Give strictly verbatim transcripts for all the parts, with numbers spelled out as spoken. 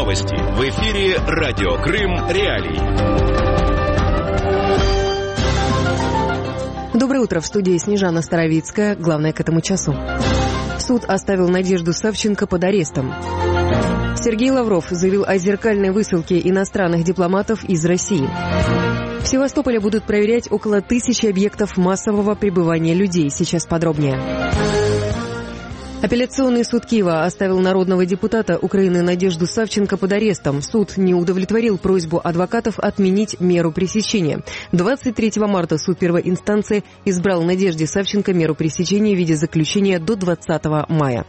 Новости. В эфире Радио Крым Реалии. Доброе утро. В студии Снежана Старовицкая. Главное к этому часу. Суд оставил Надежду Савченко под арестом. Сергей Лавров заявил о зеркальной высылке иностранных дипломатов из России. В Севастополе будут проверять около тысячи объектов массового пребывания людей. Сейчас подробнее. Апелляционный суд Киева оставил народного депутата Украины Надежду Савченко под арестом. Суд не удовлетворил просьбу адвокатов отменить меру пресечения. двадцать третьего марта суд первой инстанции избрал Надежде Савченко меру пресечения в виде заключения до двадцатого мая.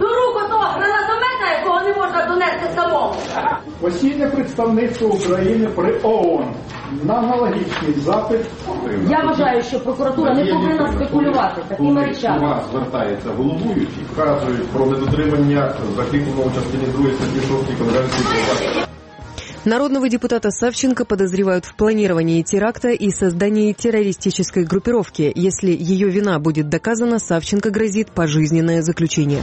Постійне представництво України при ООН на аналогічний запит. Я вважаю, що прокуратура не повинна спекулювати такими речами. До вас звертається головуючий, вказують про недотримання закріпленого в частині другої статті шостої Конвенції про Народного депутата Савченко подозревают в планировании теракта и создании террористической группировки. Если ее вина будет доказана, Савченко грозит пожизненное заключение.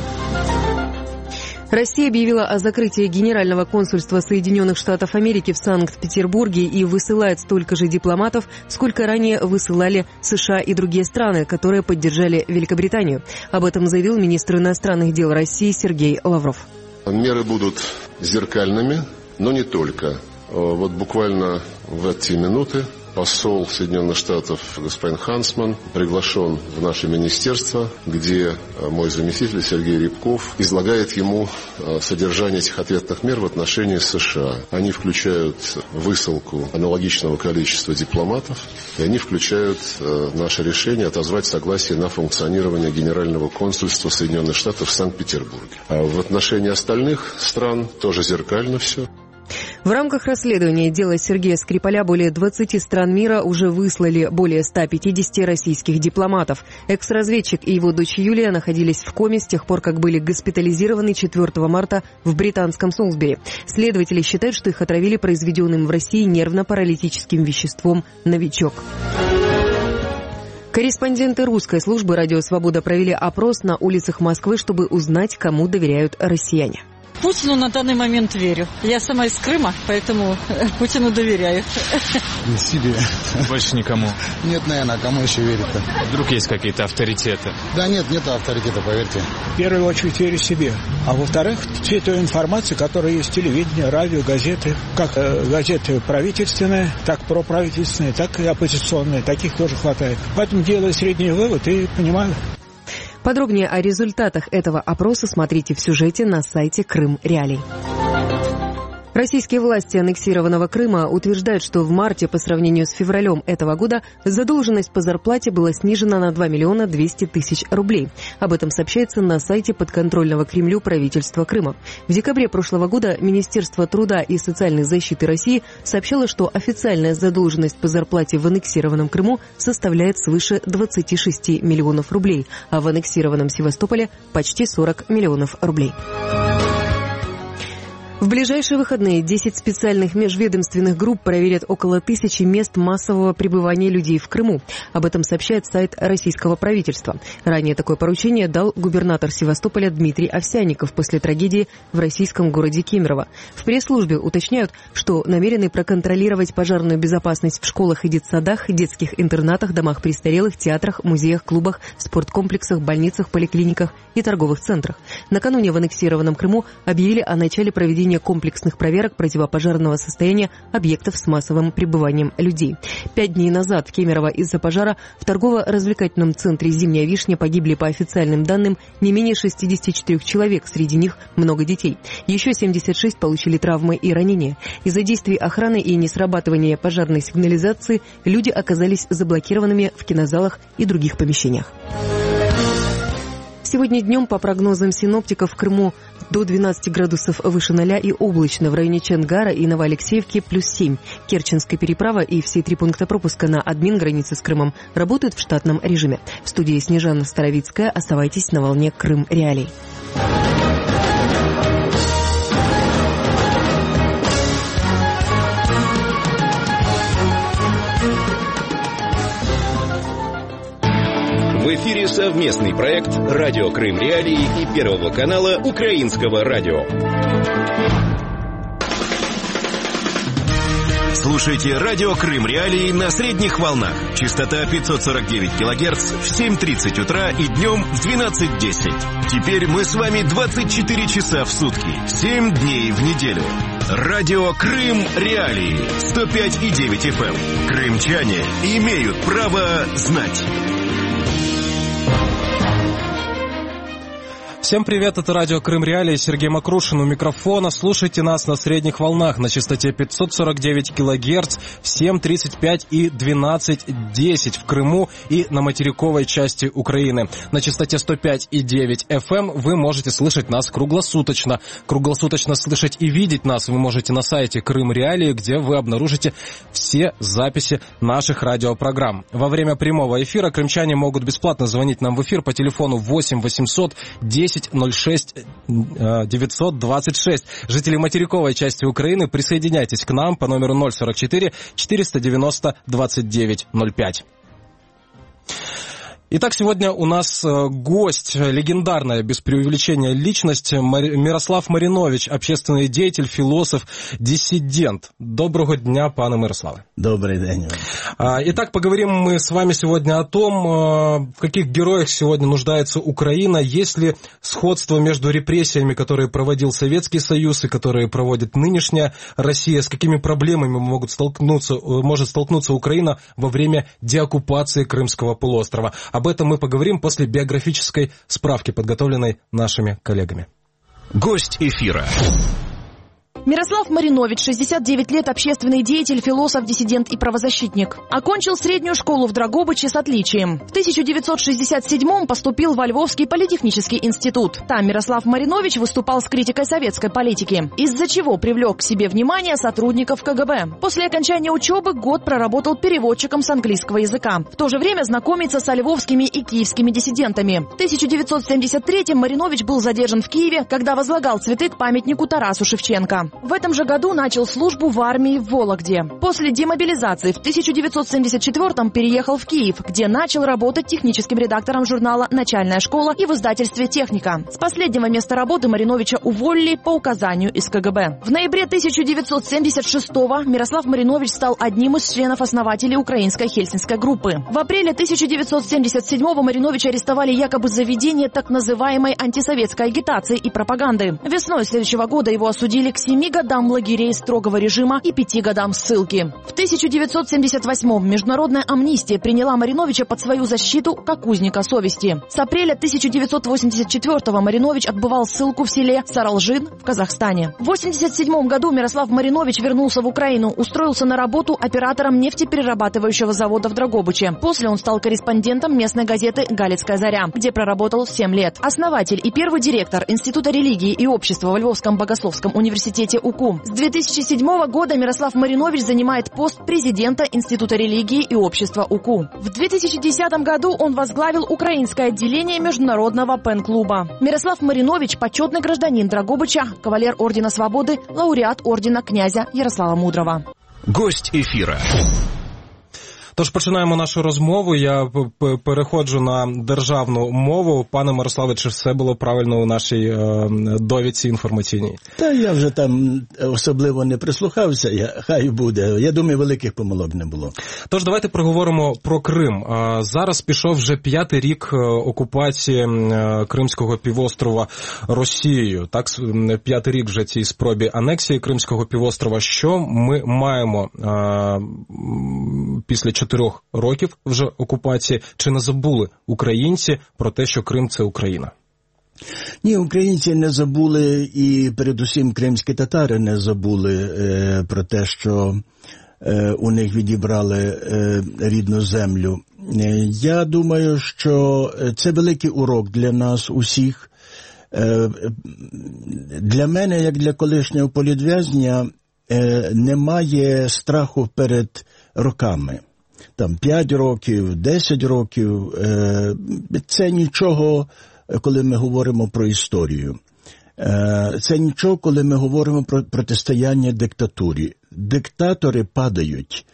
Россия объявила о закрытии Генерального консульства Соединенных Штатов Америки в Санкт-Петербурге и высылает столько же дипломатов, сколько ранее высылали США и другие страны, которые поддержали Великобританию. Об этом заявил министр иностранных дел России Сергей Лавров. Меры будут зеркальными, но не только. Вот буквально в эти минуты посол Соединенных Штатов господин Хансман приглашен в наше министерство, где мой заместитель Сергей Рябков излагает ему содержание этих ответных мер в отношении США. Они включают высылку аналогичного количества дипломатов, и они включают наше решение отозвать согласие на функционирование Генерального консульства Соединенных Штатов в Санкт-Петербурге. А в отношении остальных стран тоже зеркально все. В рамках расследования дела Сергея Скрипаля более двадцати стран мира уже выслали более ста пятидесяти российских дипломатов. Экс-разведчик и его дочь Юлия находились в коме с тех пор, как были госпитализированы четвёртого марта в британском Солсбери. Следователи считают, что их отравили произведенным в России нервно-паралитическим веществом «Новичок». Корреспонденты русской службы «Радио Свобода» провели опрос на улицах Москвы, чтобы узнать, кому доверяют россияне. Путину на данный момент верю. Я сама из Крыма, поэтому Путину доверяю. Себе. Больше никому? Нет, наверное, кому еще верить-то? Вдруг есть какие-то авторитеты? Да нет, нет авторитета, поверьте. В первую очередь верю себе. А во-вторых, всей той информации, которая есть в телевидении, радио, газеты. Как э, газеты правительственные, так проправительственные, так и оппозиционные. Таких тоже хватает. Поэтому делаю средний вывод и понимаю. Подробнее о результатах этого опроса смотрите в сюжете на сайте Крым Реалий. Российские власти аннексированного Крыма утверждают, что в марте по сравнению с февралем этого года задолженность по зарплате была снижена на два миллиона двести тысяч рублей. Об этом сообщается на сайте подконтрольного Кремлю правительства Крыма. В декабре прошлого года Министерство труда и социальной защиты России сообщало, что официальная задолженность по зарплате в аннексированном Крыму составляет свыше двадцати шести миллионов рублей, а в аннексированном Севастополе почти сорок миллионов рублей. В ближайшие выходные десять специальных межведомственных групп проверят около тысячи мест массового пребывания людей в Крыму. Об этом сообщает сайт российского правительства. Ранее такое поручение дал губернатор Севастополя Дмитрий Овсянников после трагедии в российском городе Кемерово. В пресс-службе уточняют, что намерены проконтролировать пожарную безопасность в школах и детсадах, детских интернатах, домах престарелых, театрах, музеях, клубах, спорткомплексах, больницах, поликлиниках и торговых центрах. Накануне в аннексированном Крыму объявили о начале проведения комплексных проверок противопожарного состояния объектов с массовым пребыванием людей. Пять дней назад в Кемерово из-за пожара в торгово-развлекательном центре «Зимняя вишня» погибли, по официальным данным, не менее шестидесяти четырёх человек, среди них много детей. Еще семьдесят шесть получили травмы и ранения. Из-за действий охраны и несрабатывания пожарной сигнализации люди оказались заблокированными в кинозалах и других помещениях. Сегодня днем, по прогнозам синоптиков, в Крыму до двенадцати градусов выше ноля и облачно. В районе Чонгара и Новоалексеевки плюс семь. Керченская переправа и все три пункта пропуска на админ границы с Крымом работают в штатном режиме. В студии Снежана Старовицкая. Оставайтесь на волне Крым Реалий. В эфире совместный проект «Радио Крым Реалии» и Первого канала Украинского радио. Слушайте радио Крым Реалии на средних волнах. Частота пятьсот сорок девять килогерц в семь тридцать утра и днем в двенадцать десять. Теперь мы с вами двадцать четыре часа в сутки, семь дней в неделю. Радио Крым Реалии сто пять и девять эф эм. Крымчане имеют право знать. Всем привет, это радио Крым Реалии, Сергей Макрушин у микрофона. Слушайте нас на средних волнах на частоте пятьсот сорок девять килогерц в семь тридцать пять и двенадцать десять в Крыму и на материковой части Украины. На частоте сто пять и девять эф эм вы можете слышать нас круглосуточно. Круглосуточно слышать и видеть нас вы можете на сайте Крым Реалии, где вы обнаружите все записи наших радиопрограмм. Во время прямого эфира крымчане могут бесплатно звонить нам в эфир по телефону восемь восемьсот десять ноль шесть девятьсот двадцать шесть. Жители материковой части Украины, присоединяйтесь к нам по номеру ноль сорок четыре четыреста девяносто двадцать девять ноль пять. Итак, сегодня у нас гость, легендарная, без преувеличения, личность Мирослав Маринович, общественный деятель, философ, диссидент. Доброго дня, пане Мирославе. Добрый день. Итак, поговорим мы с вами сегодня о том, в каких героях сегодня нуждается Украина, есть ли сходство между репрессиями, которые проводил Советский Союз и которые проводит нынешняя Россия, с какими проблемами могут столкнуться, может столкнуться Украина во время деоккупации Крымского полуострова. Об этом мы поговорим после биографической справки, подготовленной нашими коллегами. Гость эфира. Мирослав Маринович, шестьдесят девять лет, общественный деятель, философ, диссидент и правозащитник. Окончил среднюю школу в Драгобыче с отличием. В тысяча девятьсот шестьдесят седьмом поступил во Львовский политехнический институт. Там Мирослав Маринович выступал с критикой советской политики, из-за чего привлек к себе внимание сотрудников ка гэ бэ. После окончания учебы год проработал переводчиком с английского языка. В то же время знакомится со львовскими и киевскими диссидентами. В тысяча девятьсот семьдесят третьем Маринович был задержан в Киеве, когда возлагал цветы к памятнику Тарасу Шевченко. В этом же году начал службу в армии в Вологде. После демобилизации в тысяча девятьсот семьдесят четвёртом переехал в Киев, где начал работать техническим редактором журнала «Начальная школа» и в издательстве «Техника». С последнего места работы Мариновича уволили по указанию из ка гэ бэ. В ноябре тысяча девятьсот семьдесят шестого Мирослав Маринович стал одним из членов-основателей украинской хельсинской группы. В апреле тысяча девятьсот семьдесят седьмого Мариновича арестовали якобы за ведение так называемой антисоветской агитации и пропаганды. Весной следующего года его осудили к семи годам лагерей строгого режима и пяти годам ссылки. В тысяча девятьсот семьдесят восьмом международная амнистия приняла Мариновича под свою защиту как узника совести. С апреля тысяча девятьсот восемьдесят четвёртого Маринович отбывал ссылку в селе Саралжин в Казахстане. В восемьдесят седьмом году Мирослав Маринович вернулся в Украину, устроился на работу оператором нефтеперерабатывающего завода в Драгобыче. После он стал корреспондентом местной газеты «Галицкая заря», где проработал семь лет. Основатель и первый директор Института религии и общества во Львовском богословском университете УКУ. С две тысячи седьмого года Мирослав Маринович занимает пост президента Института религии и общества УКУ. В две тысячи десятом году он возглавил украинское отделение Международного пен-клуба. Мирослав Маринович – почетный гражданин Драгобыча, кавалер Ордена Свободы, лауреат ордена князя Ярослава Мудрого. Гость ефіра. Тож починаємо нашу розмову. Я переходжу на державну мову. Пане Мирославе, чи все було правильно у нашій е, довідці інформаційній? Та я вже там особливо не прислухався, я, хай буде. Я думаю, великих помилок не було. Тож давайте проговоримо про Крим. Зараз пішов вже п'ятий рік окупації Кримського півострова Росією. Так, п'ятий рік вже цій спробі анексії Кримського півострова. Що ми маємо е, після чотирьох років вже окупації? Чи не забули українці про те, що Крим – це Україна? Ні, українці не забули, і передусім кримські татари не забули е, про те, що е, у них відібрали е, рідну землю. Е, я думаю, що це великий урок для нас усіх. Е, для мене, як для колишнього політв'язня, е, немає страху перед роками. Там п'ять років, десять років, е, це нічого, коли ми говоримо про історію. Е, це нічого, коли ми говоримо про протистояння диктатурі. Диктатори падають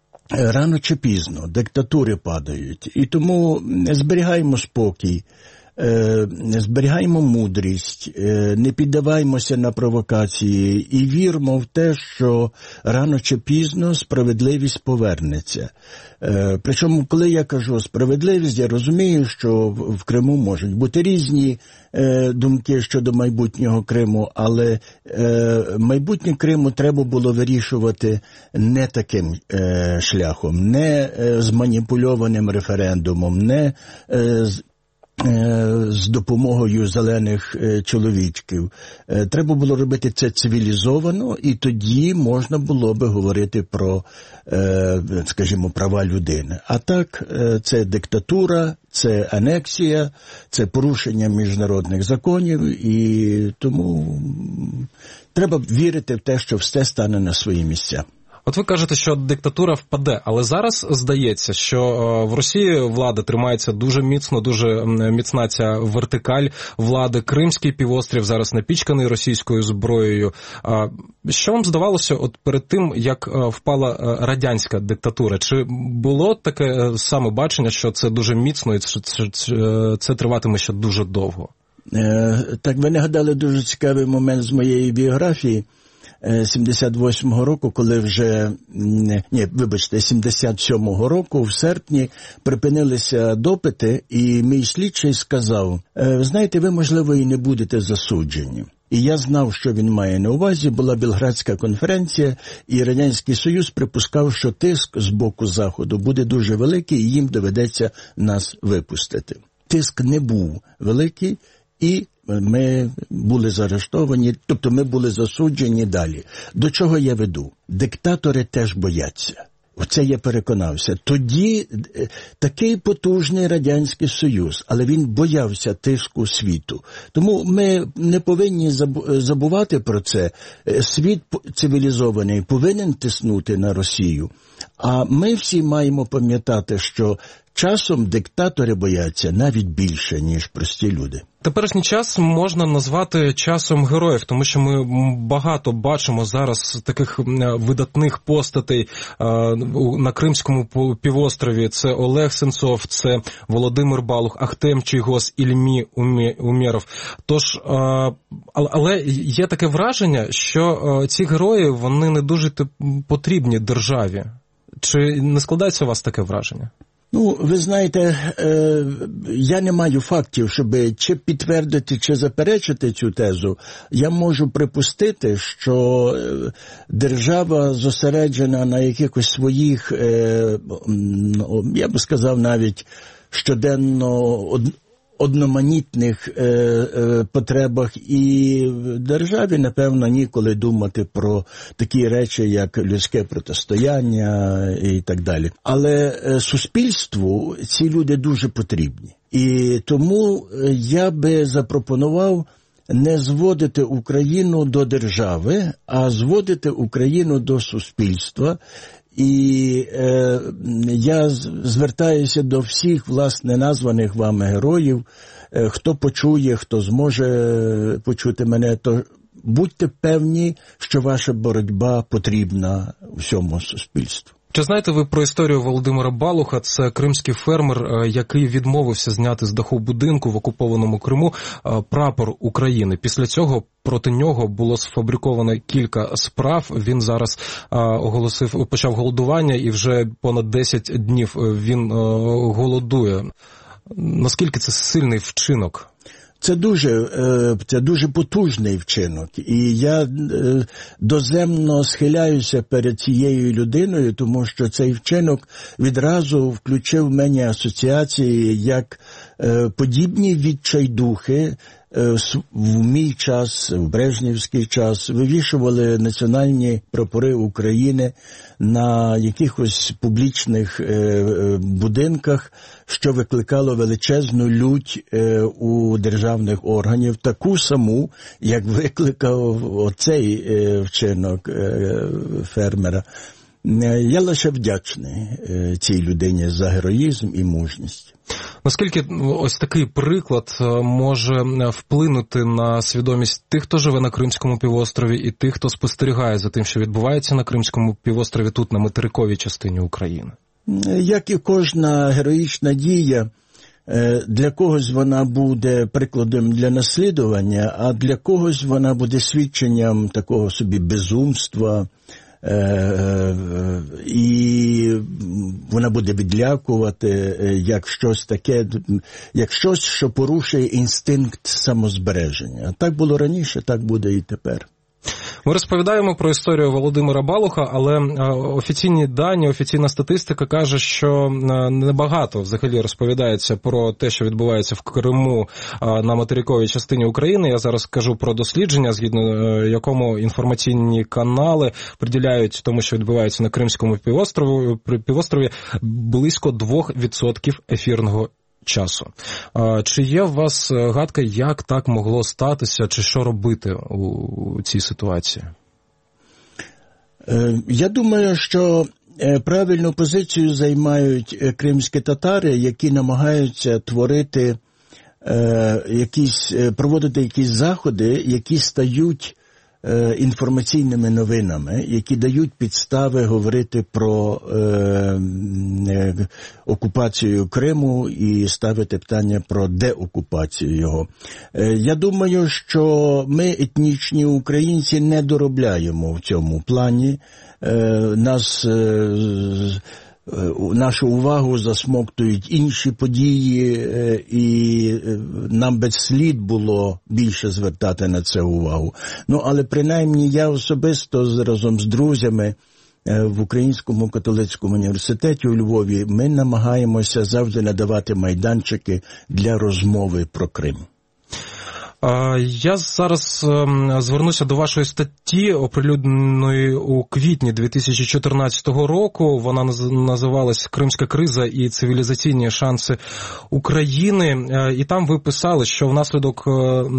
рано чи пізно, диктатури падають. І тому зберігаємо спокій, зберігаємо мудрість, не піддаваймося на провокації і віримо в те, що рано чи пізно справедливість повернеться. Причому, коли я кажу справедливість, я розумію, що в Криму можуть бути різні думки щодо майбутнього Криму, але майбутнє Криму треба було вирішувати не таким шляхом, не зманіпульованим референдумом, не з з допомогою зелених чоловічків. Треба було робити це цивілізовано, і тоді можна було би говорити про, скажімо, права людини. А так, це диктатура, це анексія, це порушення міжнародних законів, і тому треба вірити в те, що все стане на свої місця. От ви кажете, що диктатура впаде, але зараз здається, що в Росії влада тримається дуже міцно, дуже міцна ця вертикаль влади. Кримський півострів зараз напічканий російською зброєю. Що вам здавалося от перед тим, як впала радянська диктатура? Чи було таке саме бачення, що це дуже міцно і це триватиме ще дуже довго? Так, ви нагадали дуже цікавий момент з моєї біографії. сімдесят восьмого року, коли вже, ні, вибачте, сімдесят сьомого року в серпні припинилися допити, і мій слідчий сказав: ви знаєте, ви, можливо, і не будете засуджені. І я знав, що він має на увазі. Була Белградська конференція, і Радянський Союз припускав, що тиск з боку Заходу буде дуже великий, і їм доведеться нас випустити. Тиск не був великий, і ми були заарештовані, тобто ми були засуджені далі. До чого я веду? Диктатори теж бояться. Оце я переконався. Тоді такий потужний Радянський Союз, але він боявся тиску світу. Тому ми не повинні забувати про це. Світ цивілізований повинен тиснути на Росію. А ми всі маємо пам'ятати, що часом диктатори бояться навіть більше, ніж прості люди. Теперішній час можна назвати часом героїв, тому що ми багато бачимо зараз таких видатних постатей на Кримському півострові. Це Олег Сенцов, це Володимир Балух, Ахтем Чийгоз, Ільмі Умєров. Тож, але є таке враження, що ці герої, вони не дуже потрібні державі. Чи не складається у вас таке враження? Ну, ви знаєте, е, я не маю фактів, щоб чи підтвердити, чи заперечити цю тезу. Я можу припустити, що держава зосереджена на якихось своїх, е, я би сказав, навіть щоденно одноманітних е, е, потребах, і в державі, напевно, ніколи думати про такі речі, як людське протистояння і так далі. Але е, суспільству ці люди дуже потрібні. І тому я би запропонував не зводити Україну до держави, а зводити Україну до суспільства. І е, я звертаюся до всіх, власне, названих вами героїв. Е, хто почує, хто зможе почути мене, то будьте певні, що ваша боротьба потрібна всьому суспільству. Чи знаєте ви про історію Володимира Балуха? Це кримський фермер, який відмовився зняти з даху будинку в окупованому Криму прапор України. Після цього проти нього було сфабриковано кілька справ. Він зараз оголосив, почав голодування, і вже понад десять днів він голодує. Наскільки це сильний вчинок? Це дуже, це дуже потужний вчинок, і я доземно схиляюся перед цією людиною, тому що цей вчинок відразу включив в мене асоціації, як подібні відчайдухи в мій час, в брежнівський час, вивішували національні прапори України на якихось публічних будинках, що викликало величезну лють у державних органів, таку саму, як викликав оцей вчинок фермера. Я лише вдячний цій людині за героїзм і мужність. Наскільки ось такий приклад може вплинути на свідомість тих, хто живе на Кримському півострові, і тих, хто спостерігає за тим, що відбувається на Кримському півострові, тут, на материковій частині України? Як і кожна героїчна дія, Для когось вона буде прикладом для наслідування, а для когось вона буде свідченням такого собі безумства, і вона буде відлякувати як щось таке, як щось, що порушує інстинкт самозбереження. Так було раніше, так буде і тепер. Ми розповідаємо про історію Володимира Балуха, але офіційні дані, офіційна статистика каже, що небагато взагалі розповідається про те, що відбувається в Криму на материковій частині України. Я зараз кажу про дослідження, згідно якому інформаційні канали приділяють тому, що відбувається на Кримському півострові, півострові близько двох відсотків ефірного часу. Чи є у вас гадка, як так могло статися, чи що робити у цій ситуації? Я думаю, що правильну позицію займають кримські татари, які намагаються творити якісь, проводити якісь заходи, які стають інформаційними новинами, які дають підстави говорити про е, е, окупацію Криму і ставити питання про деокупацію його. Е, я думаю, що ми, етнічні українці, не доробляємо в цьому плані. Е, нас е, Нашу увагу засмоктують інші події, і нам би слід було більше звертати на це увагу. Ну, але принаймні я особисто разом з друзями в Українському католицькому університеті у Львові ми намагаємося завжди надавати майданчики для розмови про Крим. Я зараз звернуся до вашої статті, оприлюдненої у квітні дві тисячі чотирнадцятого року. Вона називалась «Кримська криза і цивілізаційні шанси України». І там ви писали, що внаслідок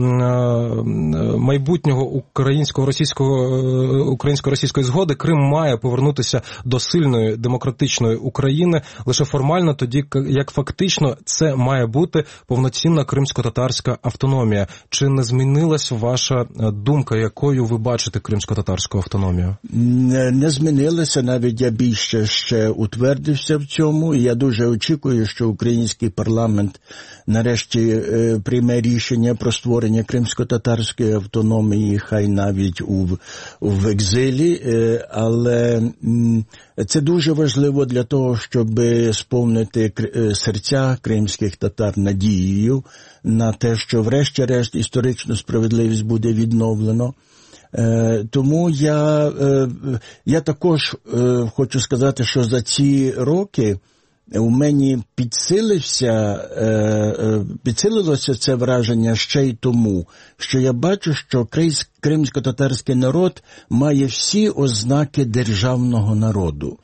майбутнього українсько-російського, українсько-російської згоди Крим має повернутися до сильної демократичної України. Лише формально, тоді як фактично це має бути повноцінна кримсько-татарська автономія. Чи не змінилась ваша думка, якою ви бачите кримсько-татарську автономію? Не, не змінилася, навіть я більше ще утвердився в цьому. І я дуже очікую, що український парламент нарешті е, прийме рішення про створення кримсько-татарської автономії, хай навіть у, в екзилі. Е, але м, це дуже важливо для того, щоб сповнити серця кримських татар надією на те, що врешті-решт історичну справедливість буде відновлено. Е, тому я, е, я також е, хочу сказати, що за ці роки у мені підсилився, е, е, підсилилося це враження ще й тому, що я бачу, що кримсько-татарський народ має всі ознаки державного народу.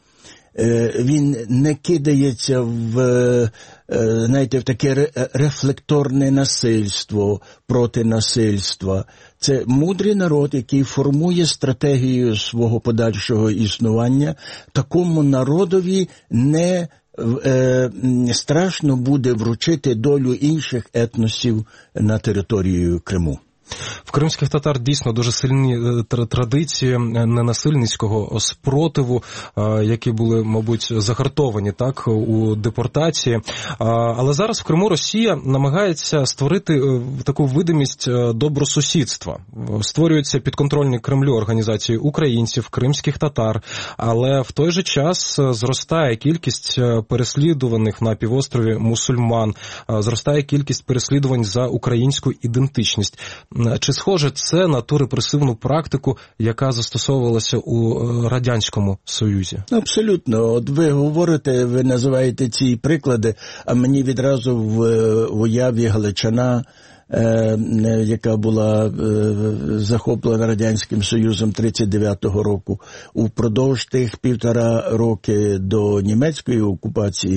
Він не кидається в, знаєте, в таке рефлекторне насильство проти насильства. Це мудрий народ, який формує стратегію свого подальшого існування. Такому народові не е, страшно буде вручити долю інших етносів на територію Криму. В кримських татар дійсно дуже сильні традиції ненасильницького спротиву, які були, мабуть, загартовані так у депортації. Але зараз в Криму Росія намагається створити таку видимість добросусідства. Створюються підконтрольні Кремлю організації українців, кримських татар, але в той же час зростає кількість переслідуваних на півострові мусульман, зростає кількість переслідувань за українську ідентичність. Чи схоже це на ту репресивну практику, яка застосовувалася у Радянському Союзі? Абсолютно. От ви говорите, ви називаєте ці приклади, а мені відразу в, в уяві Галичина, е, яка була е, захоплена Радянським Союзом тридцять дев'ятого року. Упродовж тих півтора роки до німецької окупації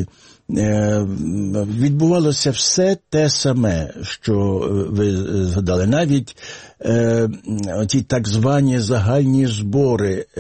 відбувалося все те саме, що ви згадали. Навіть е, ті так звані загальні збори е,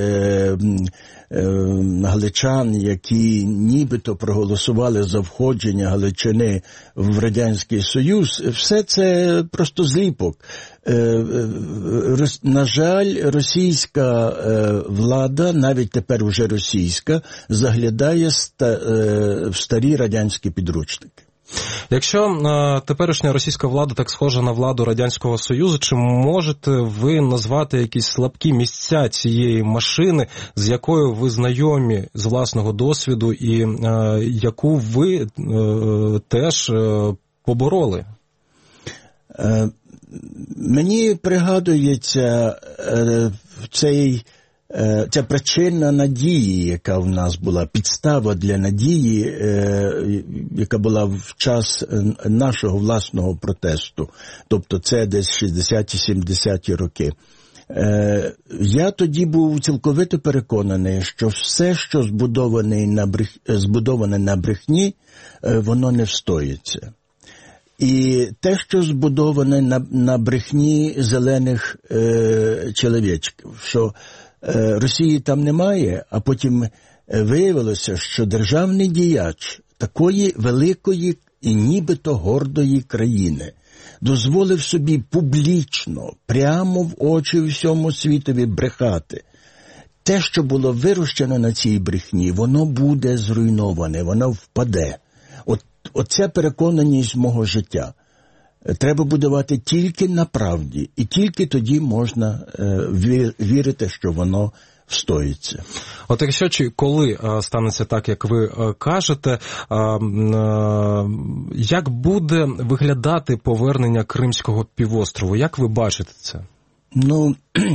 е, галичан, які нібито проголосували за входження Галичини в Радянський Союз, все це просто зліпок. Е, рос, на жаль, російська е, влада, навіть тепер уже російська, заглядає ста, е, в старі радянські підручники. Якщо е, теперішня російська влада так схожа на владу Радянського Союзу, чи можете ви назвати якісь слабкі місця цієї машини, з якою ви знайомі з власного досвіду і е, яку ви е, теж е, побороли? Е, мені пригадується е, цей Ця причина надії, яка в нас була, підстава для надії, яка була в час нашого власного протесту, тобто це десь шістдесяті-сімдесяті роки. Я тоді був цілковито переконаний, що все, що збудоване на, брех... збудоване на брехні, воно не встоїться. І те, що збудоване на, на брехні зелених е, чоловічків, що Росії там немає, а потім виявилося, що державний діяч такої великої і нібито гордої країни дозволив собі публічно, прямо в очі всьому світові брехати. Те, що було вирощено на цій брехні, воно буде зруйноване, воно впаде. От, оця переконаність мого життя. Треба будувати тільки на правді, і тільки тоді можна е, вірити, що воно встоїться. От якщо чи коли е, станеться так, як ви е, кажете, е, е, як буде виглядати повернення Кримського півострову? Як ви бачите це? Ну,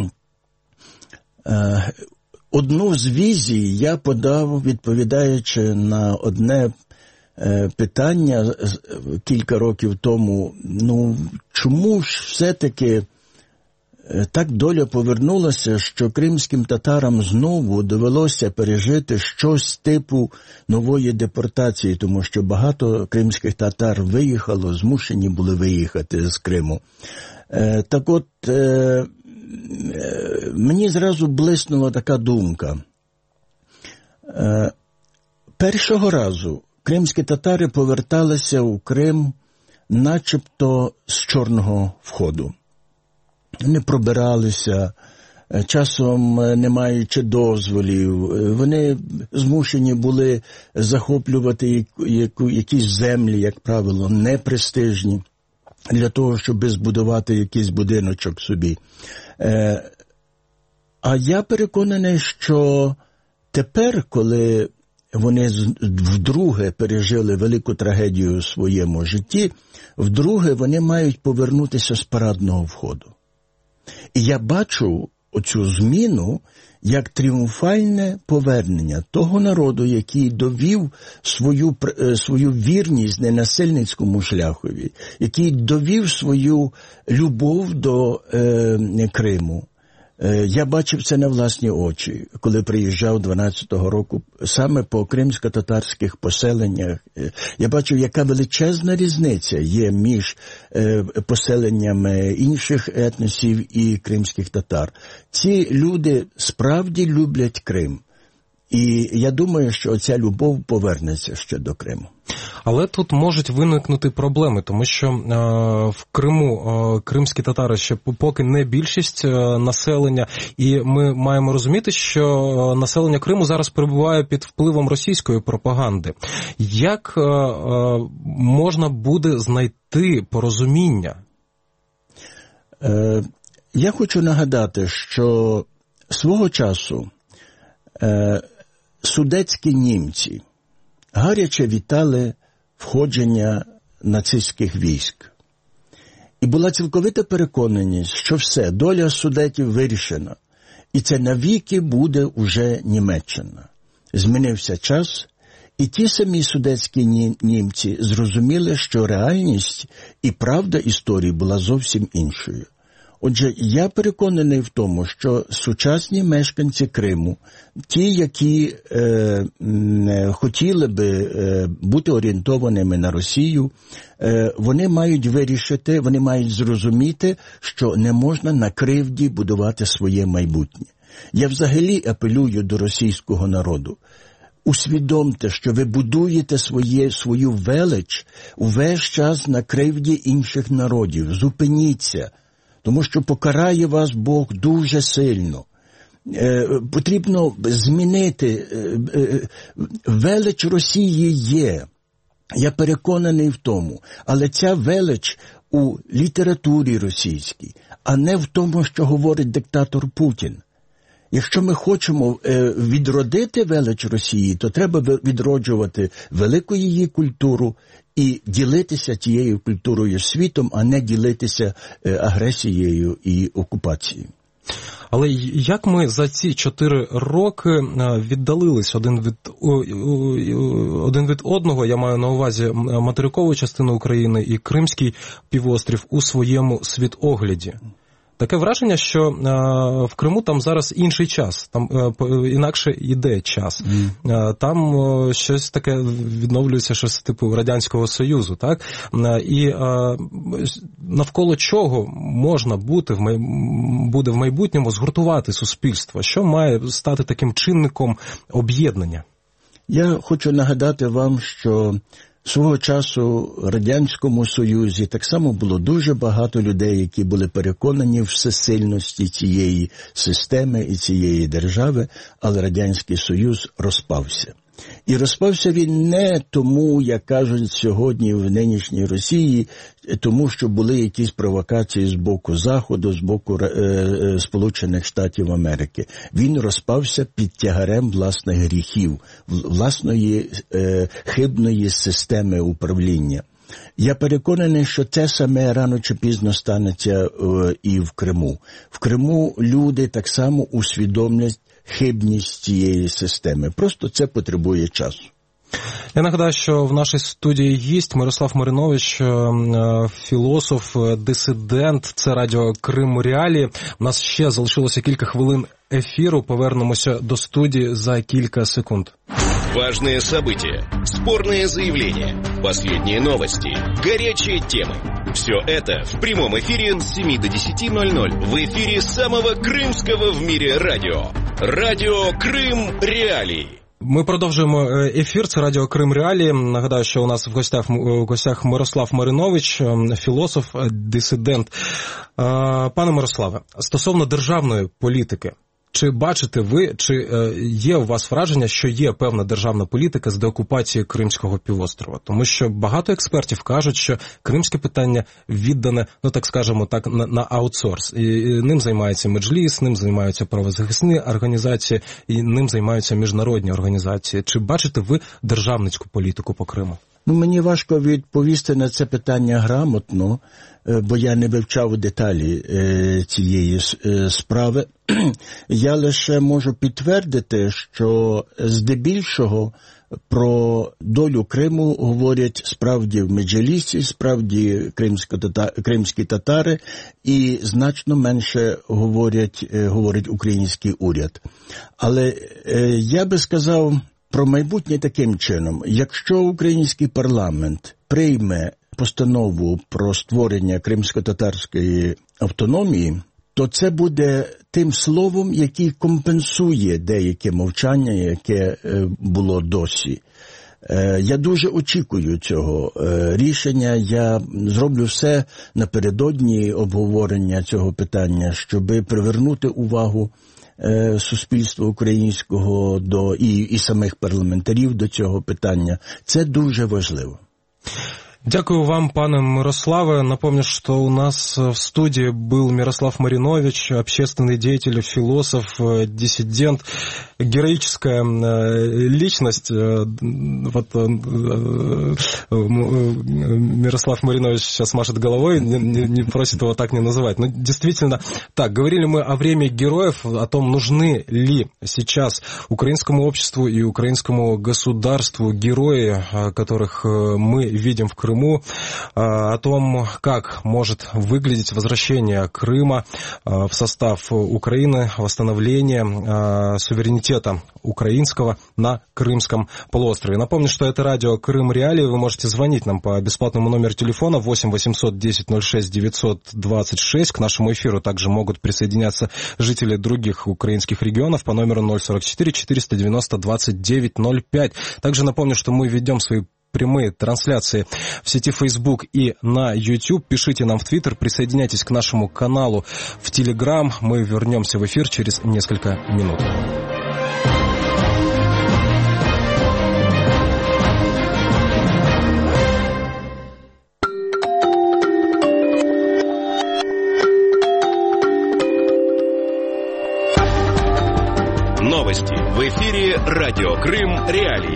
е, одну з візій я подав, відповідаючи на одне питання кілька років тому, ну, чому ж все-таки так доля повернулася, що кримським татарам знову довелося пережити щось типу нової депортації, тому що багато кримських татар виїхало, змушені були виїхати з Криму. Так от, мені зразу блиснула така думка. Першого разу кримські татари поверталися у Крим начебто з Чорного входу. Вони пробиралися, часом не маючи дозволів. Вони змушені були захоплювати якісь землі, як правило, непрестижні, для того, щоб збудувати якийсь будиночок собі. А я переконаний, що тепер, коли вони вдруге пережили велику трагедію у своєму житті, вдруге вони мають повернутися з парадного входу. І я бачу оцю зміну як тріумфальне повернення того народу, який довів свою, свою вірність ненасильницькому шляхові, який довів свою любов до е, Криму. Я бачив це на власні очі, коли приїжджав дванадцятого року саме по кримсько-татарських поселеннях. Я бачив, яка величезна різниця є між поселеннями інших етносів і кримських татар. Ці люди справді люблять Крим. І я думаю, що ця любов повернеться ще до Криму. Але тут можуть виникнути проблеми, тому що е, в Криму е, кримські татари ще поки не більшість е, населення, і ми маємо розуміти, що е, населення Криму зараз перебуває під впливом російської пропаганди. Як е, е, можна буде знайти порозуміння? Е, я хочу нагадати, що свого часу е, судетські німці гаряче вітали входження нацистських військ. І була цілковита переконаність, що все, доля судетів вирішена. І це навіки буде уже Німеччина. Змінився час, і ті самі судетські німці зрозуміли, що реальність і правда історії була зовсім іншою. Отже, я переконаний в тому, що сучасні мешканці Криму, ті, які е, е, хотіли би е, бути орієнтованими на Росію, е, вони мають вирішити, вони мають зрозуміти, що не можна на кривді будувати своє майбутнє. Я взагалі апелюю до російського народу. Усвідомте, що ви будуєте своє, свою велич увесь час на кривді інших народів. Зупиніться. Тому що покарає вас Бог дуже сильно. Е, потрібно змінити. Е, е, велич Росії є. Я переконаний в тому. Але ця велич у літературі російській, а не в тому, що говорить диктатор Путін. Якщо ми хочемо е, відродити велич Росії, то треба відроджувати велику її культуру і ділитися тією культурою з світом, а не ділитися е, агресією і окупацією. Але як ми за ці чотири роки віддалились один від, один від одного, я маю на увазі материкову частину України і Кримський півострів, у своєму світогляді? Таке враження, що е, в Криму там зараз інший час, там е, інакше йде час. Mm. Е, там е, щось таке відновлюється, щось типу Радянського Союзу, так? Е, і е, навколо чого можна бути в май... буде в майбутньому згуртувати суспільство? Що має стати таким чинником об'єднання? Я хочу нагадати вам, що свого часу в Радянському Союзі так само було дуже багато людей, які були переконані в всесильності цієї системи і цієї держави, але Радянський Союз розпався. І розпався він не тому, як кажуть сьогодні в нинішній Росії, тому що були якісь провокації з боку Заходу, з боку е, е, Сполучених Штатів Америки. Він розпався під тягарем власних гріхів, власної е, хибної системи управління. Я переконаний, що це саме рано чи пізно станеться е, і в Криму. В Криму люди так само усвідомлять хибність цієї системи. Просто це потребує часу. Я нагадаю, що в нашій студії гість Мирослав Маринович, філософ, дисидент, це радіо Крим Реалії. У нас ще залишилося кілька хвилин ефіру, повернемося до студії за кілька секунд. Важные события, спорные заявления, последние новости, горячие темы. Все это в прямом эфире с семи до десяти ноль-ноль в эфире самого крымского в мире радио. Радіо Крим Реалії. Ми продовжуємо ефір, це радіо Крим Реалії. Нагадаю, що у нас в гостях, в гостях Мирослав Маринович, філософ, дисидент. Пане Мирославе, стосовно державної політики, чи бачите ви, чи є у вас враження, що є певна державна політика з деокупації Кримського півострова? Тому що багато експертів кажуть, що кримське питання віддане, ну так скажемо так, на, на аутсорс. І ним займається Меджліс, ним займаються правозахисні організації, і ним займаються міжнародні організації. Чи бачите ви державницьку політику по Криму? Ну, мені важко відповісти на це питання грамотно, бо я не вивчав деталі е, цієї е, справи. Я лише можу підтвердити, що здебільшого про долю Криму говорять справді в Меджлісі, справді кримські татари, і значно менше говорять, е, говорить український уряд. Але е, я би сказав про майбутнє таким чином. Якщо український парламент прийме постанову про створення кримсько-татарської автономії, то це буде тим словом, який компенсує деяке мовчання, яке було досі. Я дуже очікую цього рішення. Я зроблю все напередодні обговорення цього питання, щоб привернути увагу суспільства українського до і, і самих парламентарів до цього питання. Це дуже важливо. Дякую вам, пане Мирославе. Напомню, что у нас в студии был Мирослав Маринович, общественный деятель, философ, диссидент, героическая личность. Вот Мирослав Маринович сейчас машет головой, не, не просит его так не называть. Но действительно, так, говорили мы о время героев, о том, нужны ли сейчас украинскому обществу и украинскому государству герои, которых мы видим в Крыму. О том, как может выглядеть возвращение Крыма в состав Украины, восстановление суверенитета украинского на Крымском полуострове. Напомню, что это радио Крым Реалии. Вы можете звонить нам по бесплатному номеру телефона восемь восемьсот десять ноль шесть девятьсот двадцать шесть. К нашему эфиру также могут присоединяться жители других украинских регионов по номеру ноль сорок четыре четыреста девяносто двадцать девять ноль пять. Также напомню, что мы ведем свои прямые трансляции в сети Facebook и на YouTube. Пишите нам в Twitter, присоединяйтесь к нашему каналу в Telegram. Мы вернемся в эфир через несколько минут. В эфире радио Крым Реалии.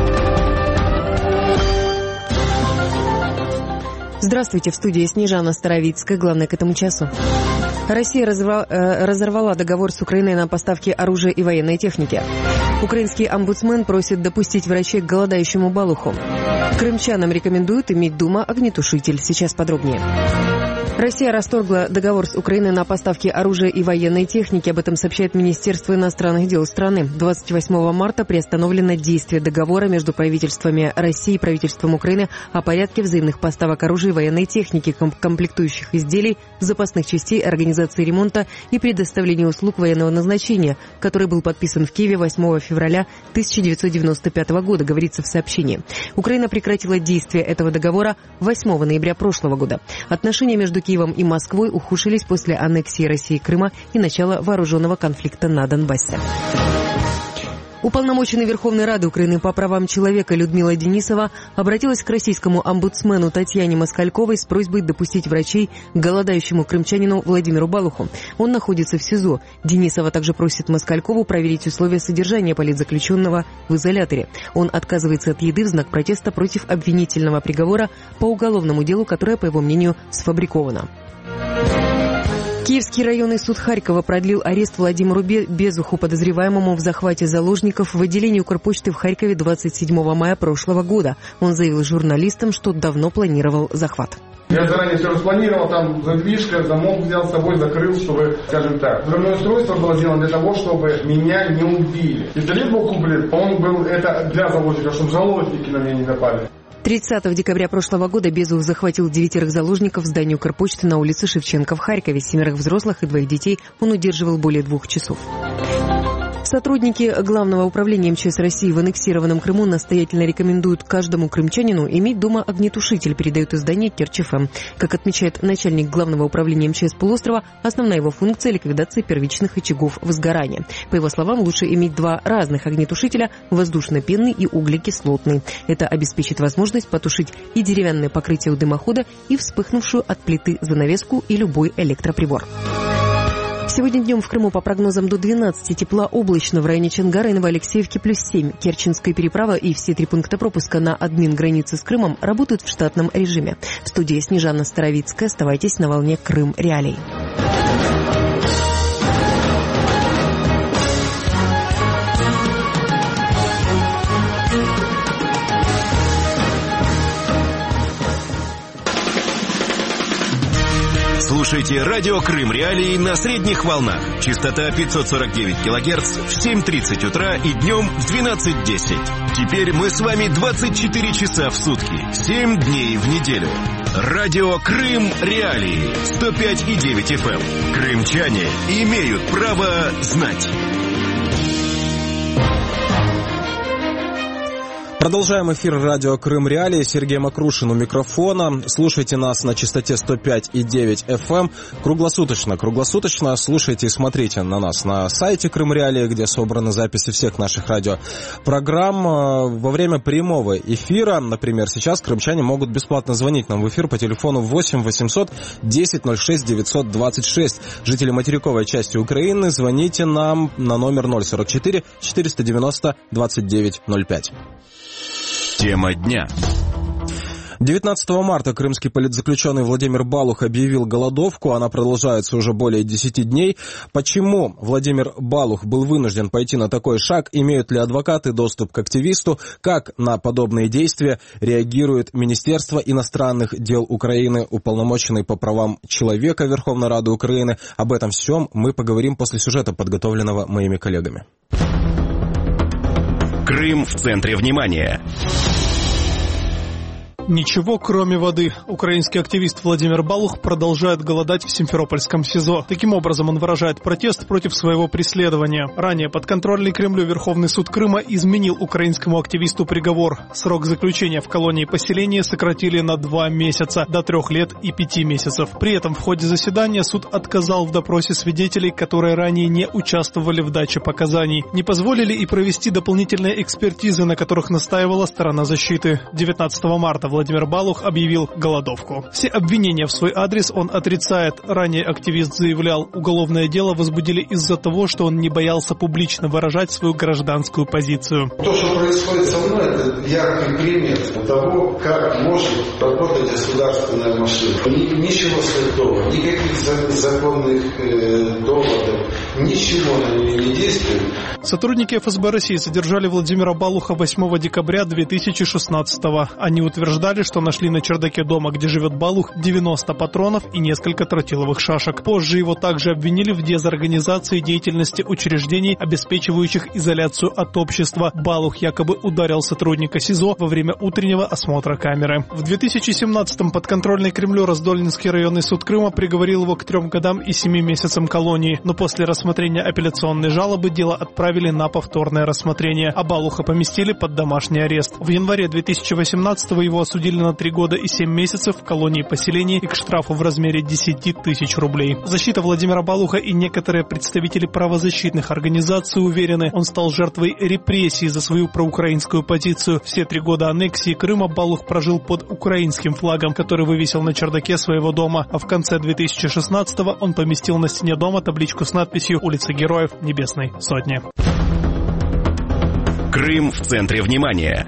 Здравствуйте, в студии Снежана Старовицкая. Главное к этому часу. Россия разорвала, э, разорвала договор с Украиной на поставки оружия и военной техники. Украинский омбудсмен просит допустить врачей к голодающему Балуху. Крымчанам рекомендуют иметь дома огнетушитель. Сейчас подробнее. Россия расторгла договор с Украиной на поставки оружия и военной техники. Об этом сообщает Министерство иностранных дел страны. двадцать восьмого марта приостановлено действие договора между правительствами России и правительством Украины о порядке взаимных поставок оружия и военной техники, комплектующих изделий, запасных частей, организации ремонта и предоставления услуг военного назначения, который был подписан в Киеве восьмого февраля тысяча девятьсот девяносто пятого года, говорится в сообщении. Украина прекратила действие этого договора восьмого ноября прошлого года. Отношения между Киевом и Москвой ухудшились после аннексии России Крыма и начала вооруженного конфликта на Донбассе. Уполномоченный Верховной Рады Украины по правам человека Людмила Денисова обратилась к российскому омбудсмену Татьяне Москальковой с просьбой допустить врачей к голодающему крымчанину Владимиру Балуху. Он находится в СИЗО. Денисова также просит Москалькову проверить условия содержания политзаключенного в изоляторе. Он отказывается от еды в знак протеста против обвинительного приговора по уголовному делу, которое, по его мнению, сфабриковано. Киевский районный суд Харькова продлил арест Владимиру Безуху, подозреваемому в захвате заложников в отделении Укрпочты в Харькове двадцать седьмого мая прошлого года. Он заявил журналистам, что давно планировал захват. Я заранее все распланировал, там задвижка, замок взял с собой, закрыл, чтобы, скажем так, взрывное устройство было сделано для того, чтобы меня не убили. Пистолет был куплен, он был это для заложников, чтобы заложники на меня не напали. тридцатого декабря прошлого года Безух захватил девятерых заложников в здании Укрпочты на улице Шевченко в Харькове. Семерых взрослых и двоих детей он удерживал более двух часов. Сотрудники Главного управления МЧС России в аннексированном Крыму настоятельно рекомендуют каждому крымчанину иметь дома огнетушитель, передает издание Керчь-ФМ. Как отмечает начальник Главного управления МЧС полуострова, основная его функция – ликвидация первичных очагов возгорания. По его словам, лучше иметь два разных огнетушителя – воздушно-пенный и углекислотный. Это обеспечит возможность потушить и деревянное покрытие у дымохода, и вспыхнувшую от плиты занавеску и любой электроприбор. Сегодня днем в Крыму по прогнозам до двенадцати тепла, облачно, в районе Чонгара и Новоалексеевки плюс семь. Керченская переправа и все три пункта пропуска на админ границы с Крымом работают в штатном режиме. В студии Снежана Старовицкая. Оставайтесь на волне Крым Реалий. Слушайте радио Крым Реалии на средних волнах. Частота пятьсот сорок девять килогерц в семь тридцать утра и днем в двенадцать десять. Теперь мы с вами двадцать четыре часа в сутки, семь дней в неделю. Радио Крым Реалии сто пять и девять эф эм. Крымчане имеют право знать. Продолжаем эфир радио Крым Реалии. Сергей Макрушин у микрофона. Слушайте нас на частоте сто пять и девять эф эм круглосуточно. Круглосуточно слушайте и смотрите на нас на сайте Крым Реалии, где собраны записи всех наших радиопрограмм. Во время прямого эфира, например, сейчас крымчане могут бесплатно звонить нам в эфир по телефону восемь восемьсот десять ноль шесть девятьсот двадцать шесть. Жители материковой части Украины, звоните нам на номер ноль сорок четыре четыреста девяносто двадцать девять ноль пять. Тема дня. девятнадцатого марта крымский политзаключенный Владимир Балух объявил голодовку. Она продолжается уже более десяти дней. Почему Владимир Балух был вынужден пойти на такой шаг? Имеют ли адвокаты доступ к активисту? Как на подобные действия реагирует Министерство иностранных дел Украины, уполномоченный по правам человека Верховной Рады Украины? Об этом всем мы поговорим после сюжета, подготовленного моими коллегами. Крым в центре внимания. Ничего, кроме воды. Украинский активист Владимир Балух продолжает голодать в Симферопольском СИЗО. Таким образом, он выражает протест против своего преследования. Ранее подконтрольный Кремлю Верховный суд Крыма изменил украинскому активисту приговор. Срок заключения в колонии поселения сократили на два месяца, до трех лет и пяти месяцев. При этом в ходе заседания суд отказал в допросе свидетелей, которые ранее не участвовали в даче показаний. Не позволили и провести дополнительные экспертизы, на которых настаивала сторона защиты. девятнадцатого марта Владимир Владимир Балух объявил голодовку. Все обвинения в свой адрес он отрицает. Ранее активист заявлял, уголовное дело возбудили из-за того, что он не боялся публично выражать свою гражданскую позицию. То, что происходит со мной, это яркий пример того, как может работать государственная машина. Ничего святого, никаких законных э, доводов, ничего на нее не действует. Сотрудники эф эс бэ России задержали Владимира Балуха восьмого декабря две тысячи шестнадцатого. Они утверждали, что нашли на чердаке дома, где живет Балух, девяносто патронов и несколько тротиловых шашек. Позже его также обвинили в дезорганизации деятельности учреждений, обеспечивающих изоляцию от общества. Балух якобы ударил сотрудника СИЗО во время утреннего осмотра камеры. В две тысячи семнадцатом подконтрольный Кремлю Раздольнинский районный суд Крыма приговорил его к трем годам и семи месяцам колонии. Но после рассмотрения апелляционной жалобы дело отправили на повторное рассмотрение, а Балуха поместили под домашний арест. В январе две тысячи восемнадцатого его осудили на три года и семь месяцев в колонии-поселении и к штрафу в размере десять тысяч рублей. Защита Владимира Балуха и некоторые представители правозащитных организаций уверены, он стал жертвой репрессий за свою проукраинскую позицию. Все три года аннексии Крыма Балух прожил под украинским флагом, который вывесил на чердаке своего дома, а в конце две тысячи шестнадцатого он поместил на стене дома табличку с надписью «Улица Героев Небесной Сотни». Крым в центре внимания.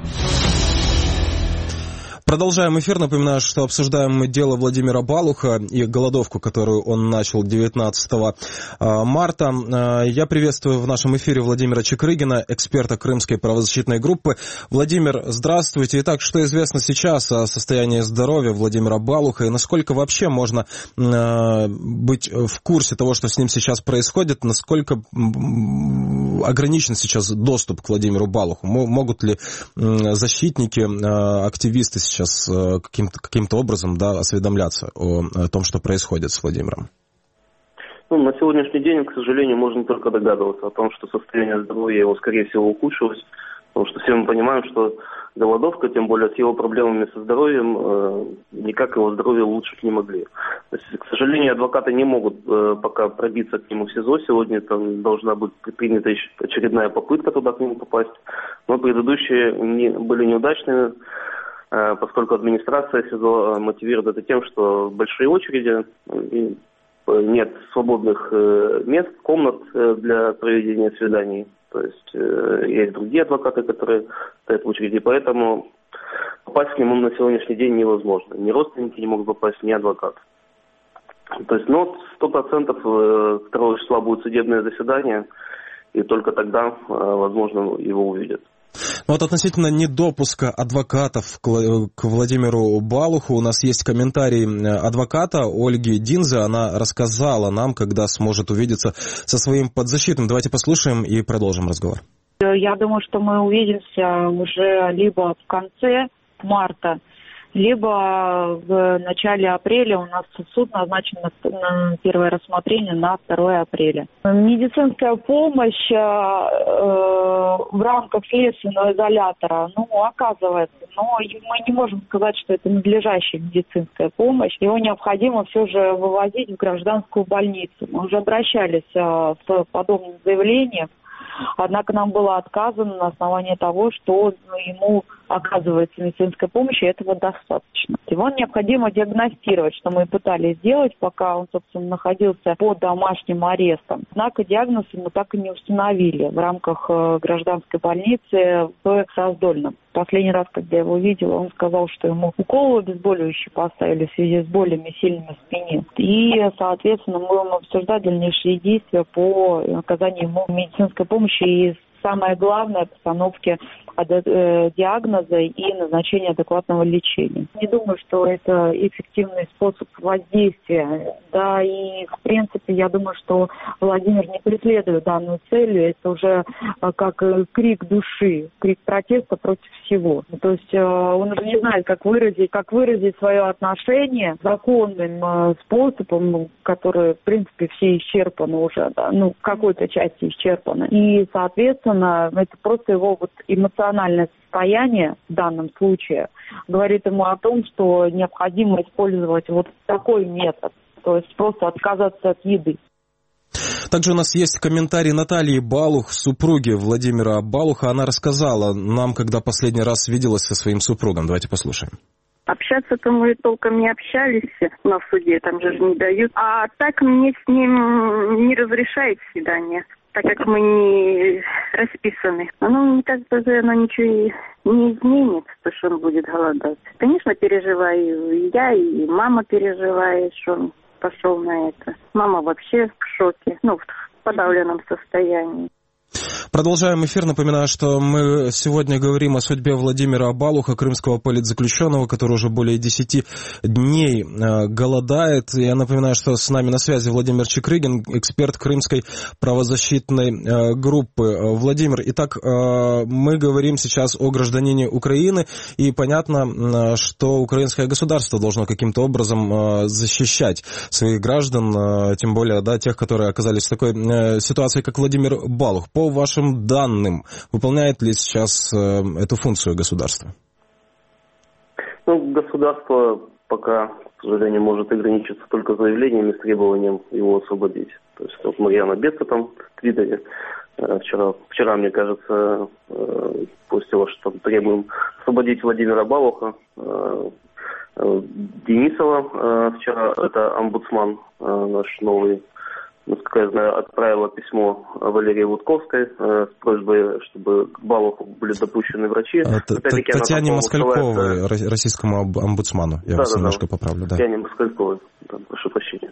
Продолжаем эфир. Напоминаю, что обсуждаем мы дело Владимира Балуха и голодовку, которую он начал девятнадцатого марта. Я приветствую в нашем эфире Владимира Чекрыгина, эксперта Крымской правозащитной группы. Владимир, здравствуйте. Итак, что известно сейчас о состоянии здоровья Владимира Балуха и насколько вообще можно быть в курсе того, что с ним сейчас происходит, насколько ограничен сейчас доступ к Владимиру Балуху? Могут ли защитники, активисты сейчас каким-то, каким-то образом, да, осведомляться о, о том, что происходит с Владимиром? Ну, на сегодняшний день, к сожалению, можно только догадываться о том, что состояние здоровья его, скорее всего, ухудшилось, потому что все мы понимаем, что голодовка, тем более с его проблемами со здоровьем, э, никак его здоровье улучшить не могли. То есть, к сожалению, адвокаты не могут э, пока пробиться к нему в СИЗО. Сегодня там должна быть предпринята очередная попытка туда к нему попасть, но предыдущие не, были неудачные, поскольку администрация СИЗО мотивирует это тем, что большие очереди, нет свободных мест, комнат для проведения свиданий. То есть есть другие адвокаты, которые стоят в очереди, поэтому попасть к нему на сегодняшний день невозможно. Ни родственники не могут попасть, ни адвокат. То есть, ну, сто процентов второго числа будет судебное заседание, и только тогда, возможно, его увидят. Ну вот относительно недопуска адвокатов к Владимиру Балуху, у нас есть комментарий адвоката Ольги Динзе. Она рассказала нам, когда сможет увидеться со своим подзащитным. Давайте послушаем и продолжим разговор. Я думаю, что мы увидимся уже либо в конце марта, либо в начале апреля. У нас суд назначен на первое рассмотрение на второе апреля. Медицинская помощь э, в рамках следственного изолятора, ну, оказывается, но мы не можем сказать, что это надлежащая медицинская помощь. Его необходимо все же вывозить в гражданскую больницу. Мы уже обращались э, с подобным заявлением, однако нам было отказано на основании того, что ему оказывается медицинская помощь, и этого достаточно. Его необходимо диагностировать, что мы и пытались сделать, пока он, собственно, находился под домашним арестом. Однако диагноз ему так и не установили в рамках гражданской больницы в Раздольном. Последний раз, когда я его видела, он сказал, что ему укол обезболивающий поставили в связи с болями сильными в спине. И, соответственно, мы будем обсуждать дальнейшие действия по оказанию ему медицинской помощи и, самое главное, постановке диагноза и назначения адекватного лечения. Не думаю, что это эффективный способ воздействия. Да, и, в принципе, я думаю, что Владимир не преследует данную цель. Это уже как крик души, крик протеста против всего. То есть он уже не знает, как выразить, как выразить свое отношение законным способом, который, в принципе, все исчерпаны уже, да, ну, в какой-то части исчерпаны. И, соответственно, это просто его вот эмоциональное состояние в данном случае говорит ему о том, что необходимо использовать вот такой метод, то есть просто отказаться от еды. Также у нас есть комментарий Натальи Балух, супруги Владимира Балуха. Она рассказала нам, когда последний раз виделась со своим супругом. Давайте послушаем. Общаться-то мы толком не общались на суде, там же не дают. А так мне с ним не разрешает свидание, так как мы не расписаны. Оно не так даже оно ничего и не изменит, то, что он будет голодать. Конечно, переживаю и я, и мама переживает, что он пошел на это. Мама вообще в шоке, ну, в подавленном состоянии. Продолжаем эфир. Напоминаю, что мы сегодня говорим о судьбе Владимира Балуха, крымского политзаключенного, который уже более десяти дней голодает. Я напоминаю, что с нами на связи Владимир Чекрыгин, эксперт крымской правозащитной группы. Владимир, итак, мы говорим сейчас о гражданине Украины, и понятно, что украинское государство должно каким-то образом защищать своих граждан, тем более, да, тех, которые оказались в такой ситуации, как Владимир Балух. По вашим данным, выполняет ли сейчас э, эту функцию государство? Ну, государство пока, к сожалению, может ограничиться только заявлениями с требованием его освободить. То есть вот Марьяна Беца там в Твиттере э, вчера, вчера, мне кажется, э, постила, что там требуем освободить Владимира Балуха. Э, э, Денисова э, вчера, это омбудсман э, наш новый, насколько я знаю, отправила письмо Валерии Лутковской э, с просьбой, чтобы к Балуху были допущены врачи. А, Татьяне Москальковой, ссылается... российскому омбудсману. Я да, вас да, немножко да. поправлю. Да. Татьяне Москальковой, да, прошу прощения.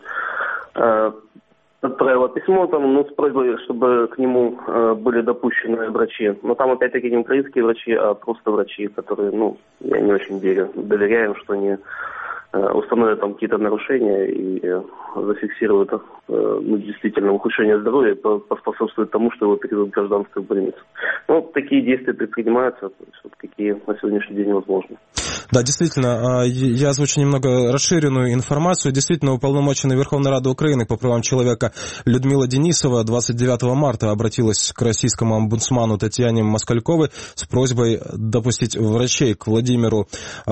Э, отправила письмо там, ну, с просьбой, чтобы к нему э, были допущены врачи. Но там опять-таки не украинские врачи, а просто врачи, которые, ну, я не очень верю, доверяем, что они установят там какие-то нарушения и э, зафиксируют э, ну, действительно ухудшение здоровья, то поспособствует тому, что его переведут в гражданскую больницу. Ну, такие действия предпринимаются, то есть, вот, какие на сегодняшний день возможны. Да, действительно, я озвучу немного расширенную информацию. Действительно, уполномоченная Верховной Рады Украины по правам человека Людмила Денисова двадцать девятого марта обратилась к российскому омбудсману Татьяне Москальковой с просьбой допустить врачей к Владимиру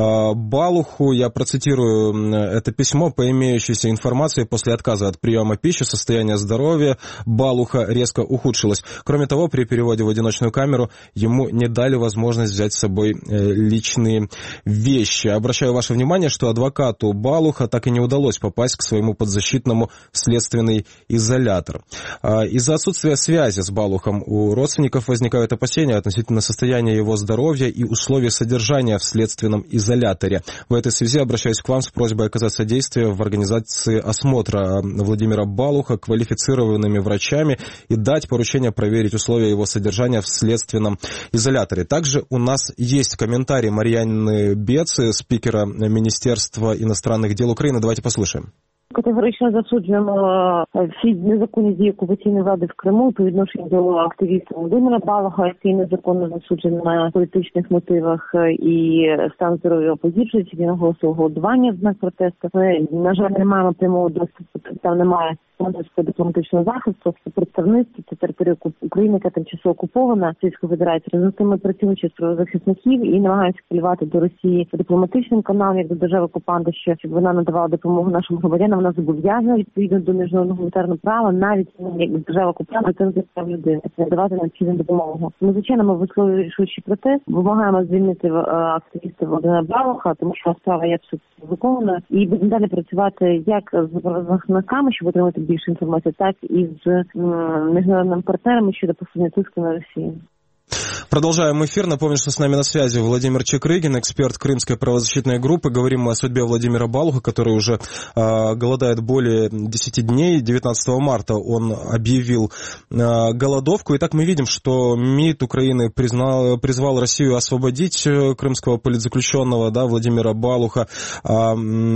Балуху. Я процитирую это письмо. По имеющейся информации, после отказа от приема пищи состояние здоровья Балуха резко ухудшилось. Кроме того, при переводе в одиночную камеру ему не дали возможность взять с собой личные вещи. Обращаю ваше внимание, что адвокату Балуха так и не удалось попасть к своему подзащитному в следственный изолятор. Из-за отсутствия связи с Балухом у родственников возникают опасения относительно состояния его здоровья и условий содержания в следственном изоляторе. В этой связи обращаюсь к вам с просьбой оказать содействие в организации осмотра Владимира Балуха квалифицированными врачами и дать поручение проверить условия его содержания в следственном изоляторе. Также у нас есть комментарий Марьяны Бецы, спикера Міністерства іностранних діл України. Давайте послухаємо. Категорично засуджуємо всі незаконні дії окупаційної влади в Криму по відношенню до активіста Володимира Балуха, який незаконно засуджений на політичних мотивах і стан здоров'я погіршується. Він оголосив голодування в знак протесту. Ми, на жаль, не маємо прямого доступу, там немає спонсорського дипломатичного захисту, представництво, це територія України, яка тимчасово окупована Російською Федерацією. Разом з тим ми працюємо через правозахисників і намагаємося апелювати до Росії дипломатичним каналом, як до держави-окупанта, щоб вона надавала допомогу нашим громадянам. Вона зобов'язана відповідно до міжнародного гуманітарного права, навіть як держава-окупанта, це прав людини, надавати необхідну допомогу. Ми, звичайно, ми висловлюємо рішучий протест, вимагаємо звільнити активіста Володимира Балуха, тому що справа є абсолютно законною, і будемо далі працювати як з правозахисниками, щоб отримати більше інформації, так і з міжнародними партнерами щодо посилення тиску на Росію. Продолжаем эфир. Напомню, что с нами на связи Владимир Чекрыгин, эксперт крымской правозащитной группы. Говорим мы о судьбе Владимира Балуха, который уже э, голодает более десяти дней. девятнадцатого марта он объявил э, голодовку. Итак, мы видим, что МИД Украины признал, призвал Россию освободить крымского политзаключенного, да, Владимира Балуха. А,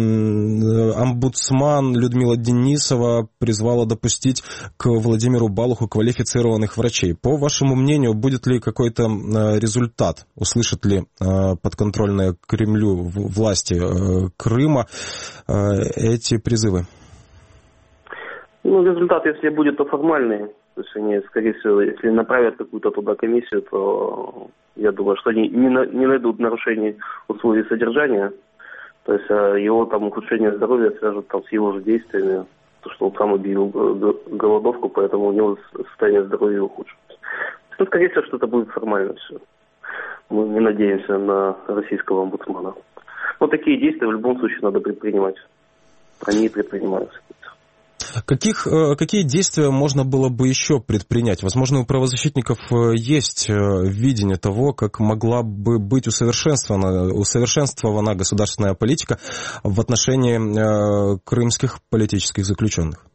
э, омбудсман Людмила Денисова призвала допустить к Владимиру Балуху квалифицированных врачей. По вашему мнению, будет ли какой-то результат? Услышат ли подконтрольные Кремлю власти Крыма эти призывы? Ну, результат, если будет, то формальный. То есть они, скорее всего, если направят какую-то туда комиссию, то я думаю, что они не, на, не найдут нарушений условий содержания. То есть его там ухудшение здоровья свяжут там с его же действиями. То, что он сам объявил голодовку, поэтому у него состояние здоровья ухудшилось. Ну, скорее всего, что это будет формально все. Мы не надеемся на российского омбудсмана. Вот такие действия в любом случае надо предпринимать. Они предпринимаются. Каких, какие действия можно было бы еще предпринять? Возможно, у правозащитников есть видение того, как могла бы быть усовершенствована, усовершенствована государственная политика в отношении крымских политических заключенных.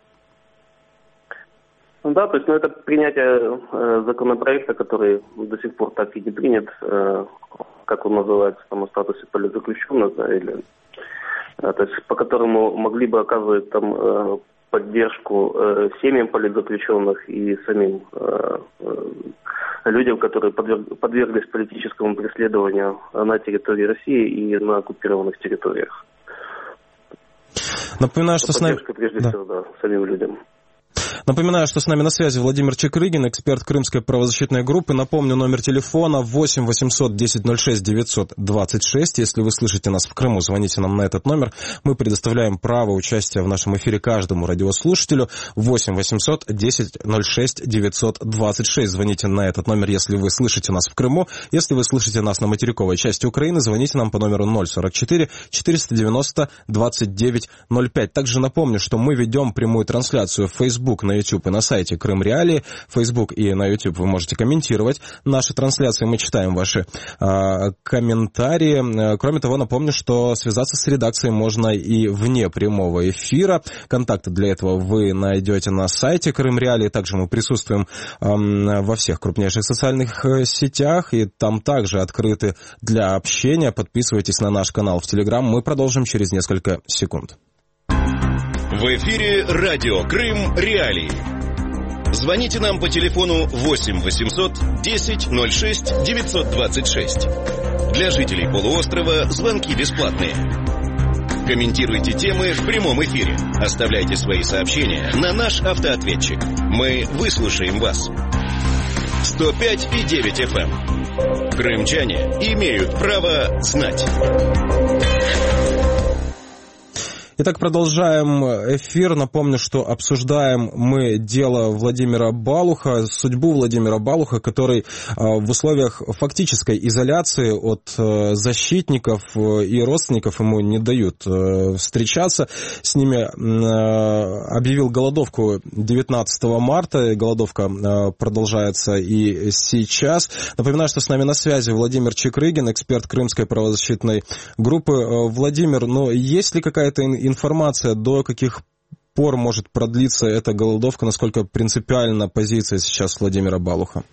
Да, то есть ну, это принятие э, законопроекта, который до сих пор так и не принят, э, как он называется, там, о статусе политзаключенных, да, или, э, то есть по которому могли бы оказывать там э, поддержку э, семьям политзаключенных и самим э, э, людям, которые подверг, подверглись политическому преследованию на территории России и на оккупированных территориях. Напоминаю, что поддержка, с нами... прежде да. всего, да, самим людям. Напоминаю, что с нами на связи Владимир Чекрыгин, эксперт Крымской правозащитной группы. Напомню, номер телефона восемь восемьсот десять ноль шесть девятьсот двадцать шесть. Если вы слышите нас в Крыму, звоните нам на этот номер. Мы предоставляем право участия в нашем эфире каждому радиослушателю. восемь восемьсот десять ноль шесть девятьсот двадцать шесть. Звоните на этот номер, если вы слышите нас в Крыму. Если вы слышите нас на материковой части Украины, звоните нам по номеру ноль сорок четыре четыреста девяносто двадцать девять ноль пять. Также напомню, что мы ведем прямую трансляцию в Facebook, на YouTube и на сайте Крым Реалии. В Facebook и на YouTube вы можете комментировать наши трансляции. Мы читаем ваши э, комментарии. Кроме того, напомню, что связаться с редакцией можно и вне прямого эфира. Контакты для этого вы найдете на сайте Крым Реалии. Также мы присутствуем э, во всех крупнейших социальных сетях, и там также открыты для общения. Подписывайтесь на наш канал в Telegram. Мы продолжим через несколько секунд. В эфире радио Крым Реалии. Звоните нам по телефону восемь восемьсот десять ноль шесть девятьсот двадцать шесть. Для жителей полуострова звонки бесплатные. Комментируйте темы в прямом эфире. Оставляйте свои сообщения на наш автоответчик. Мы выслушаем вас. сто пять и девять эф эм. Крымчане имеют право знать. Итак, продолжаем эфир. Напомню, что обсуждаем мы дело Владимира Балуха, судьбу Владимира Балуха, который в условиях фактической изоляции от защитников и родственников ему не дают встречаться. С ними объявил голодовку девятнадцатого марта. Голодовка продолжается и сейчас. Напоминаю, что с нами на связи Владимир Чекрыгин, эксперт Крымской правозащитной группы. Владимир, ну есть ли какая-то информация, до каких пор может продлиться эта голодовка, насколько принципиальна позиция сейчас Владимира Балуха?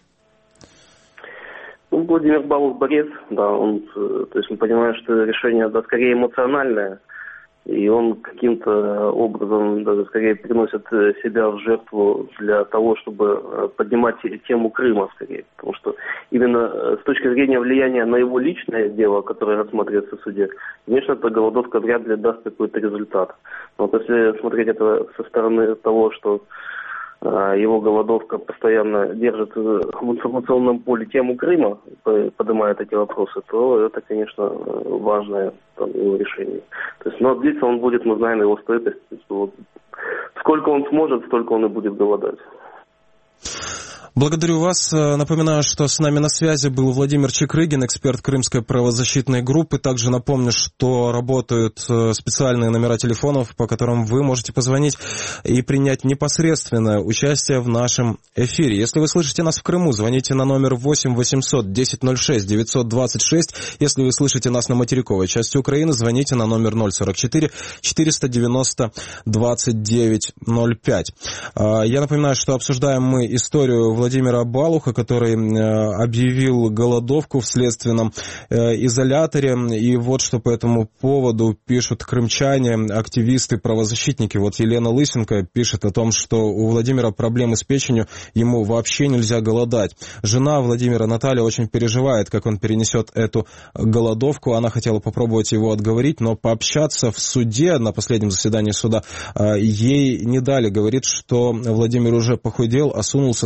Ну, Владимир Балух борец, да, он, то есть мы понимаем, что решение, да, скорее эмоциональное, и он каким-то образом даже скорее приносит себя в жертву для того, чтобы поднимать тему Крыма скорее. Потому что именно с точки зрения влияния на его личное дело, которое рассматривается в суде, конечно, эта голодовка вряд ли даст какой-то результат. Но вот если смотреть это со стороны того, что его голодовка постоянно держит в информационном поле тему Крыма, поднимает эти вопросы, то это, конечно, важное там, его решение. То есть, но длиться он будет, мы знаем его стойкость. Вот, сколько он сможет, столько он и будет голодать. Благодарю вас. Напоминаю, что с нами на связи был Владимир Чекрыгин, эксперт Крымской правозащитной группы. Также напомню, что работают специальные номера телефонов, по которым вы можете позвонить и принять непосредственное участие в нашем эфире. Если вы слышите нас в Крыму, звоните на номер восемь восемьсот десять ноль шесть девятьсот двадцать шесть. Если вы слышите нас на материковой части Украины, звоните на номер ноль сорок четыре четыреста девяносто двадцать девять ноль пять. Я напоминаю, что обсуждаем мы историю Владимира Владимира Балуха, который объявил голодовку в следственном изоляторе. И вот что по этому поводу пишут крымчане, активисты, правозащитники. Вот Елена Лысенко пишет о том, что у Владимира проблемы с печенью, ему вообще нельзя голодать. Жена Владимира, Наталья, очень переживает, как он перенесет эту голодовку. Она хотела попробовать его отговорить, но пообщаться в суде, на последнем заседании суда, ей не дали. Говорит, что Владимир уже похудел, осунулся, спина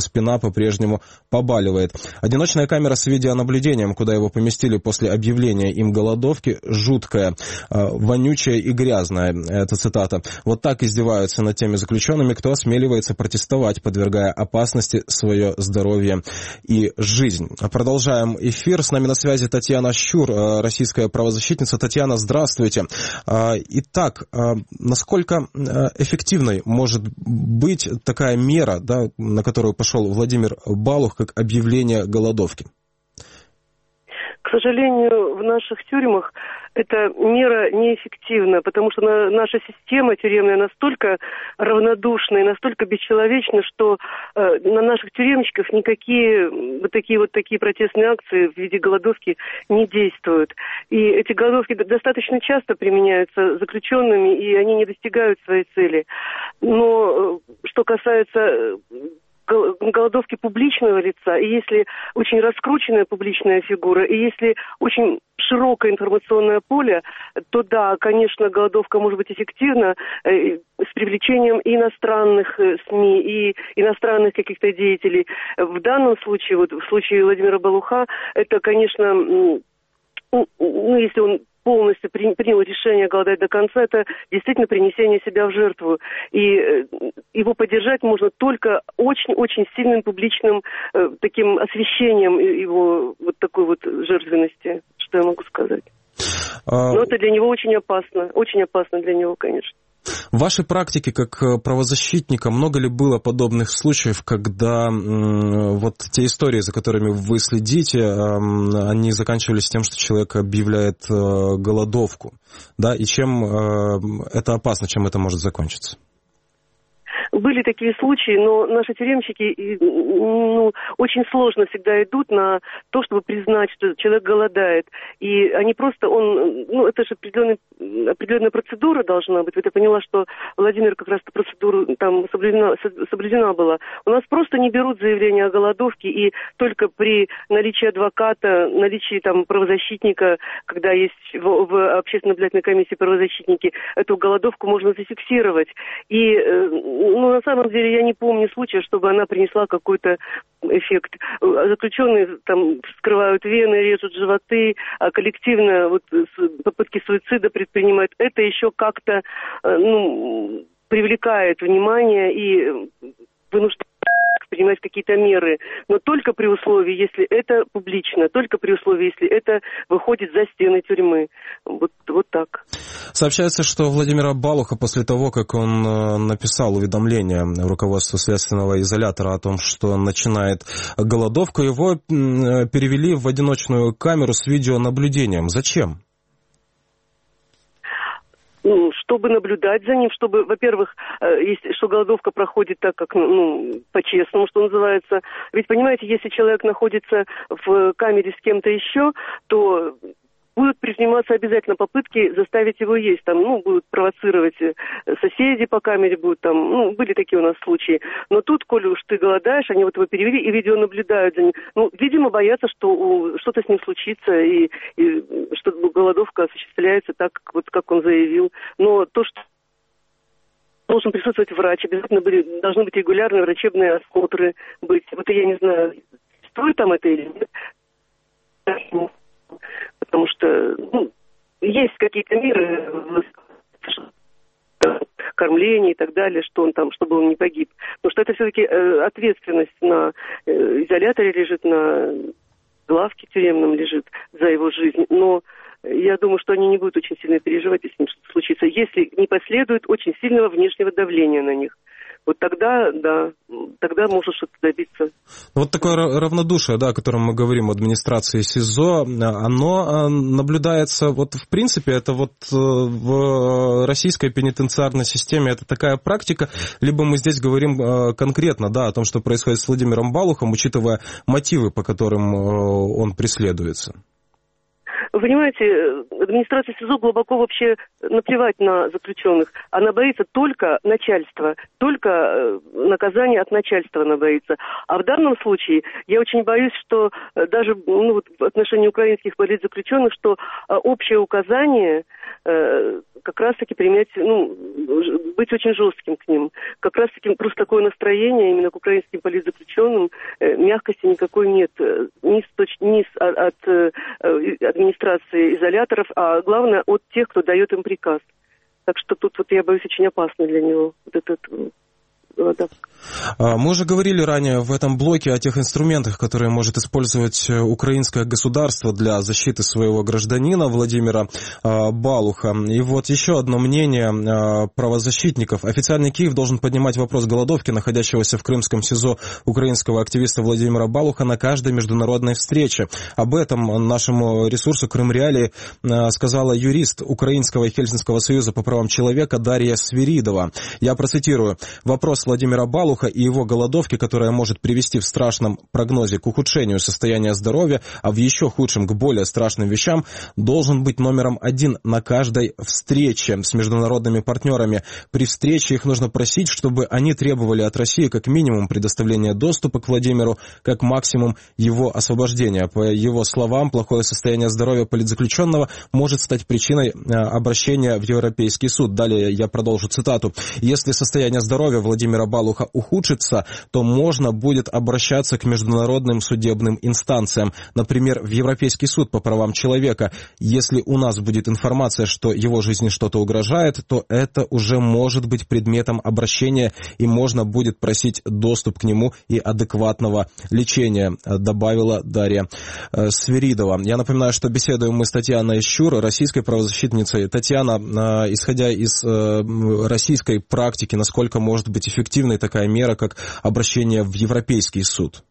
по-прежнему побаливает. Одиночная камера с видеонаблюдением, куда его поместили после объявления им голодовки, жуткая, вонючая и грязная. Это цитата. Вот так издеваются над теми заключенными, кто осмеливается протестовать, подвергая опасности свое здоровье и жизнь. Продолжаем эфир. С нами на связи Татьяна Щур, российская правозащитница. Татьяна, здравствуйте. Итак, насколько эффективной может быть такая мера, да, на которую пошел Владимир Балух, как объявление голодовки? К сожалению, в наших тюрьмах эта мера неэффективна, потому что наша система тюремная настолько равнодушна и настолько бесчеловечна, что э, на наших тюремщиков никакие вот такие вот такие протестные акции в виде голодовки не действуют. И эти голодовки достаточно часто применяются заключенными, и они не достигают своей цели. Но э, что касается голодовки публичного лица, и если очень раскрученная публичная фигура, и если очень широкое информационное поле, то да, конечно, голодовка может быть эффективна э, с привлечением и иностранных э, СМИ, и иностранных каких-то деятелей. В данном случае, вот в случае Владимира Балуха, это, конечно, ну, ну если он полностью при, принял решение голодать до конца, это действительно принесение себя в жертву. И э, его поддержать можно только очень-очень сильным публичным э, таким освещением его вот такой вот жертвенности, что я могу сказать. А... Но это для него очень опасно, очень опасно для него, конечно. В вашей практике как правозащитника много ли было подобных случаев, когда м, вот те истории, за которыми вы следите, э, они заканчивались тем, что человек объявляет э, голодовку, да, и чем э, это опасно, чем это может закончиться? Были такие случаи, но наши тюремщики ну, очень сложно всегда идут на то, чтобы признать, что человек голодает. И они просто, он, ну, это же определенная, определенная процедура должна быть. Вот я поняла, что Владимир как раз эту процедуру там соблюдена, соблюдена была. У нас просто не берут заявление о голодовке, и только при наличии адвоката, наличии там правозащитника, когда есть в, в общественно-наблюдательной комиссии правозащитники, эту голодовку можно зафиксировать. И ну, на самом деле я не помню случая, чтобы она принесла какой-то эффект. Заключенные там вскрывают вены, режут животы, а коллективно вот попытки суицида предпринимают. Это еще как-то ну, привлекает внимание и вынуждает принимать какие-то меры, но только при условии, если это публично, только при условии, если это выходит за стены тюрьмы. Вот, вот так. Сообщается, что Владимира Балуха после того, как он написал уведомление руководству следственного изолятора о том, что начинает голодовку, его перевели в одиночную камеру с видеонаблюдением. Зачем? Ну, чтобы наблюдать за ним, чтобы, во-первых, если, что голодовка проходит так, как, ну, по-честному, что называется. Ведь, понимаете, если человек находится в камере с кем-то еще, то будут предприниматься обязательно попытки заставить его есть. Там, ну, будут провоцировать соседи по камере, будут там, ну, были такие у нас случаи. Но тут, коли уж ты голодаешь, они вот его перевели и видеонаблюдают за ним. Ну, видимо, боятся, что что-то с ним случится, и, и что голодовка осуществляется так, вот как он заявил. Но то, что должен присутствовать врач, обязательно были, должны быть регулярные врачебные осмотры быть. Вот я не знаю, стоит там это или нет. Потому что ну, есть какие-то меры, кормление и так далее, что он там, чтобы он не погиб. Потому что это все-таки э, ответственность на э, изоляторе лежит, на главке тюремном лежит за его жизнь. Но я думаю, что они не будут очень сильно переживать, если с ним что-то случится, если не последует очень сильного внешнего давления на них. Вот тогда, да, тогда можно что-то добиться. Вот такое равнодушие, да, о котором мы говорим в администрации СИЗО, оно наблюдается, вот в принципе, это вот в российской пенитенциарной системе это такая практика, либо мы здесь говорим конкретно, да, о том, что происходит с Владимиром Балухом, учитывая мотивы, по которым он преследуется. Вы понимаете, администрация СИЗО глубоко вообще наплевать на заключенных. Она боится только начальства, только наказания от начальства она боится. А в данном случае я очень боюсь, что даже ну, вот в отношении украинских политзаключенных, что общее указание как раз-таки принять, ну, быть очень жестким к ним. Как раз-таки просто такое настроение именно к украинским политзаключенным, мягкости никакой нет. Ни, с, ни с, от, от администрации изоляторов, а главное от тех, кто дает им приказ. Так что тут вот я боюсь очень опасно для него вот этот голодовка. Мы уже говорили ранее в этом блоке о тех инструментах, которые может использовать украинское государство для защиты своего гражданина Владимира Балуха. И вот еще одно мнение правозащитников. Официальный Киев должен поднимать вопрос голодовки, находящегося в крымском СИЗО украинского активиста Владимира Балуха, на каждой международной встрече. Об этом нашему ресурсу Крым Реалии сказала юрист Украинского и Хельсинского союза по правам человека Дарья Свиридова. Я процитирую. Вопрос Владимира Балуха и его голодовки, которая может привести в страшном прогнозе к ухудшению состояния здоровья, а в еще худшем к более страшным вещам, должен быть номером один на каждой встрече с международными партнерами. При встрече их нужно просить, чтобы они требовали от России как минимум предоставления доступа к Владимиру, как максимум его освобождения. По его словам, плохое состояние здоровья политзаключенного может стать причиной обращения в Европейский суд. Далее я продолжу цитату. Если состояние здоровья Владимира Балуха ухудшится, то можно будет обращаться к международным судебным инстанциям, например, в Европейский суд по правам человека. Если у нас будет информация, что его жизни что-то угрожает, то это уже может быть предметом обращения, и можно будет просить доступ к нему и адекватного лечения, добавила Дарья Свиридова. Я напоминаю, что беседуем мы с Татьяной Щур, российской правозащитницей. Татьяна, исходя из российской практики, насколько может быть эффективной такая мера, как обращение в Европейский суд?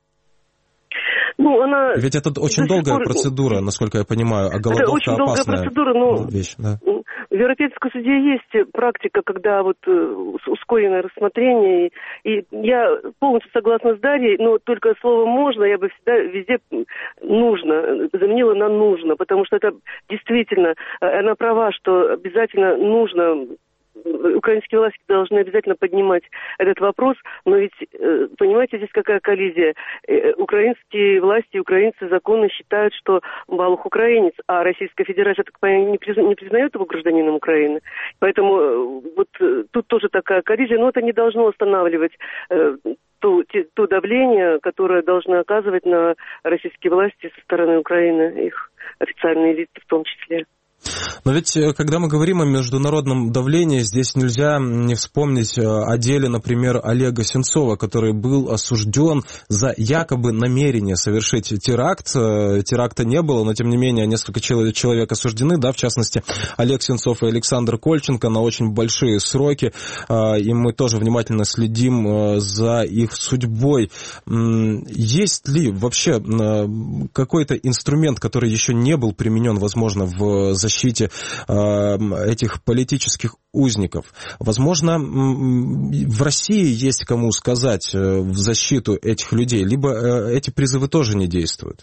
Ну, она... Ведь это очень долгая пор... процедура, насколько я понимаю, а голодовка это очень долгая опасная процедура, но вещь. Да? В Европейском суде есть практика, когда вот ускоренное рассмотрение, и я полностью согласна с Дарьей, но только слово «можно» я бы всегда везде «нужно» заменила на «нужно», потому что это действительно, она права, что обязательно нужно... Украинские власти должны обязательно поднимать этот вопрос, но ведь, понимаете, здесь какая коллизия? Украинские власти, украинцы законно считают, что Балух украинец, а Российская Федерация, так понимаю, не признает его гражданином Украины. Поэтому вот тут тоже такая коллизия, но это не должно останавливать то, то давление, которое должно оказывать на российские власти со стороны Украины, их официальные лица в том числе. Но ведь, когда мы говорим о международном давлении, здесь нельзя не вспомнить о деле, например, Олега Сенцова, который был осужден за якобы намерение совершить теракт. Теракта не было, но, тем не менее, несколько человек осуждены, да, в частности, Олег Сенцов и Александр Кольченко на очень большие сроки, и мы тоже внимательно следим за их судьбой. Есть ли вообще какой-то инструмент, который еще не был применен, возможно, в защите защите э, этих политических узников? Возможно, в России есть кому сказать в защиту этих людей, либо э, эти призывы тоже не действуют?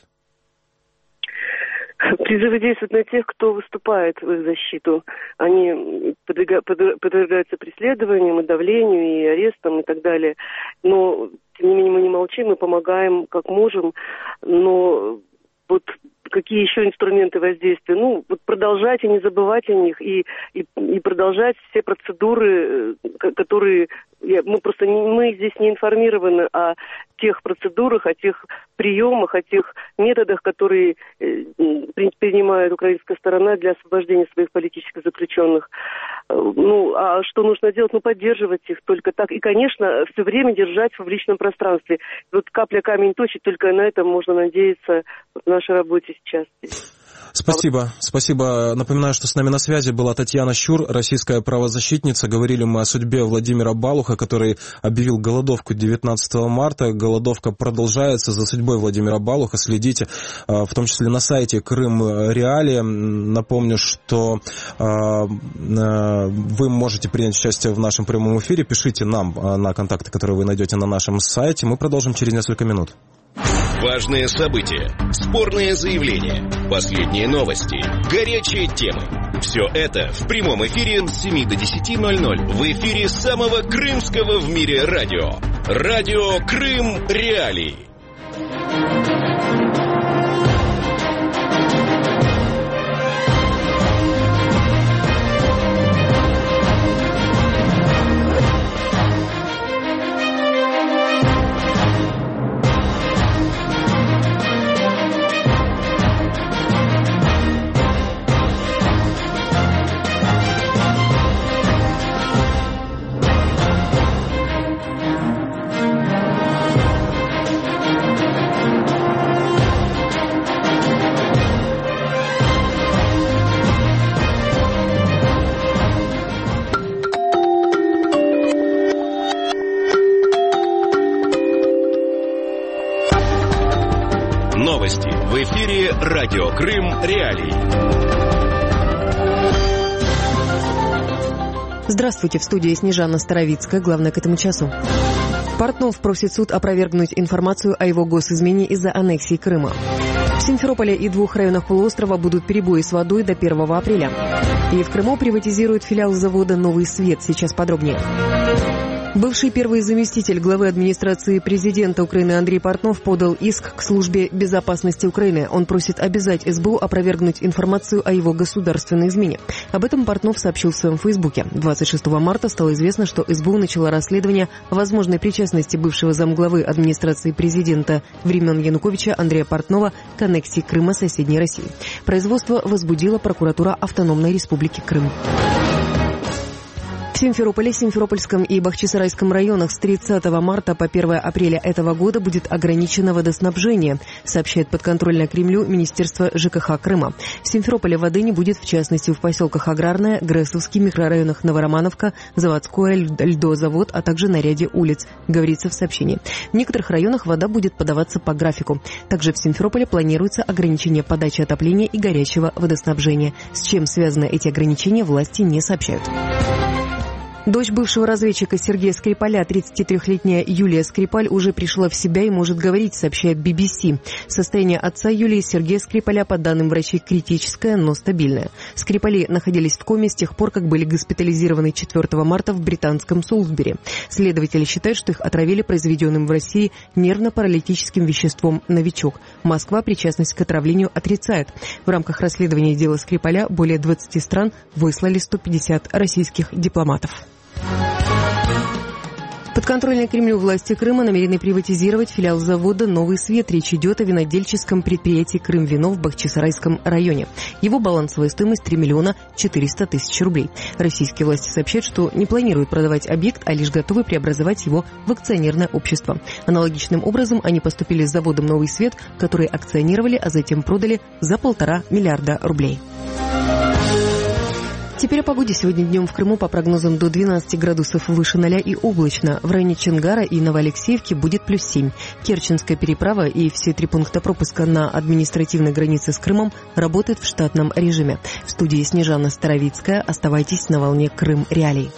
Призывы действуют на тех, кто выступает в их защиту. Они подвергаются преследованиям и давлению, и арестам, и так далее. Но, тем не менее, мы не молчим, мы помогаем как можем, но вот какие еще инструменты воздействия? Ну, вот продолжать и не забывать о них, и, и, и продолжать все процедуры, которые... Я, мы просто не, мы здесь не информированы о тех процедурах, о тех приемах, о тех методах, которые э, принимает украинская сторона для освобождения своих политических заключенных. Э, ну, а что нужно делать? Ну, поддерживать их только так. И, конечно, все время держать в публичном пространстве. Вот капля камень точит, только на этом можно надеяться в нашей работе сейчас. Спасибо, спасибо. Напоминаю, что с нами на связи была Татьяна Щур, российская правозащитница. Говорили мы о судьбе Владимира Балуха, который объявил голодовку девятнадцатого марта. Голодовка продолжается. За судьбой Владимира Балуха следите, в том числе на сайте Крым Реалии. Напомню, что вы можете принять участие в нашем прямом эфире. Пишите нам на контакты, которые вы найдете на нашем сайте. Мы продолжим через несколько минут. Важные события, спорные заявления, последние новости, горячие темы. Все это в прямом эфире с семи до десяти ноль ноль в эфире самого крымского в мире радио. Радио Крым Реалии. новости. В эфире Радио Крым Реалии. Здравствуйте, в студии Снежана Старовицкая. Главное к этому часу. Портнов просит суд опровергнуть информацию о его госизмене из-за аннексии Крыма. В Симферополе и двух районах полуострова будут перебои с водой до первого апреля. И в Крыму приватизируют филиал завода «Новый свет». Сейчас подробнее. Бывший первый заместитель главы администрации президента Украины Андрей Портнов подал иск к службе безопасности Украины. Он просит обязать эс бэ у опровергнуть информацию о его государственной измене. Об этом Портнов сообщил в своем фейсбуке. двадцать шестого марта стало известно, что эс бэ у начала расследование о возможной причастности бывшего замглавы администрации президента времен Януковича Андрея Портнова к аннексии Крыма соседней России. Производство возбудила прокуратура Автономной Республики Крым. В Симферополе, Симферопольском и Бахчисарайском районах с тридцатого марта по первое апреля этого года будет ограничено водоснабжение, сообщает подконтрольное Кремлю Министерство жэ ка ха Крыма. В Симферополе воды не будет, в частности, в поселках Аграрная, Грессовский, микрорайонах Новоромановка, Заводское, Льдозавод, а также на ряде улиц, говорится в сообщении. В некоторых районах вода будет подаваться по графику. Также в Симферополе планируется ограничение подачи отопления и горячего водоснабжения. С чем связаны эти ограничения, власти не сообщают. Дочь бывшего разведчика Сергея Скрипаля, тридцатитрёхлетняя Юлия Скрипаль, уже пришла в себя и может говорить, сообщает би би си. Состояние отца Юлии, Сергея Скрипаля, по данным врачей, критическое, но стабильное. Скрипали находились в коме с тех пор, как были госпитализированы четвёртого марта в британском Солсбери. Следователи считают, что их отравили произведенным в России нервно-паралитическим веществом «Новичок». Москва причастность к отравлению отрицает. В рамках расследования дела Скрипаля более двадцати стран выслали сто пятьдесят российских дипломатов. Подконтрольные Кремлю власти Крыма намерены приватизировать филиал завода «Новый свет». Речь идет о винодельческом предприятии «Крымвино» в Бахчисарайском районе. Его балансовая стоимость три миллиона четыреста тысяч рублей. Российские власти сообщают, что не планируют продавать объект, а лишь готовы преобразовать его в акционерное общество. Аналогичным образом они поступили с заводом «Новый свет», который акционировали, а затем продали за полтора миллиарда рублей. Теперь о погоде. Сегодня днем в Крыму по прогнозам до двенадцати градусов выше ноля и облачно. В районе Чонгара и Новоалексеевки будет плюс семь. Керченская переправа и все три пункта пропуска на административной границе с Крымом работают в штатном режиме. В студии Снежана Старовицкая. Оставайтесь на волне Крым Реалий.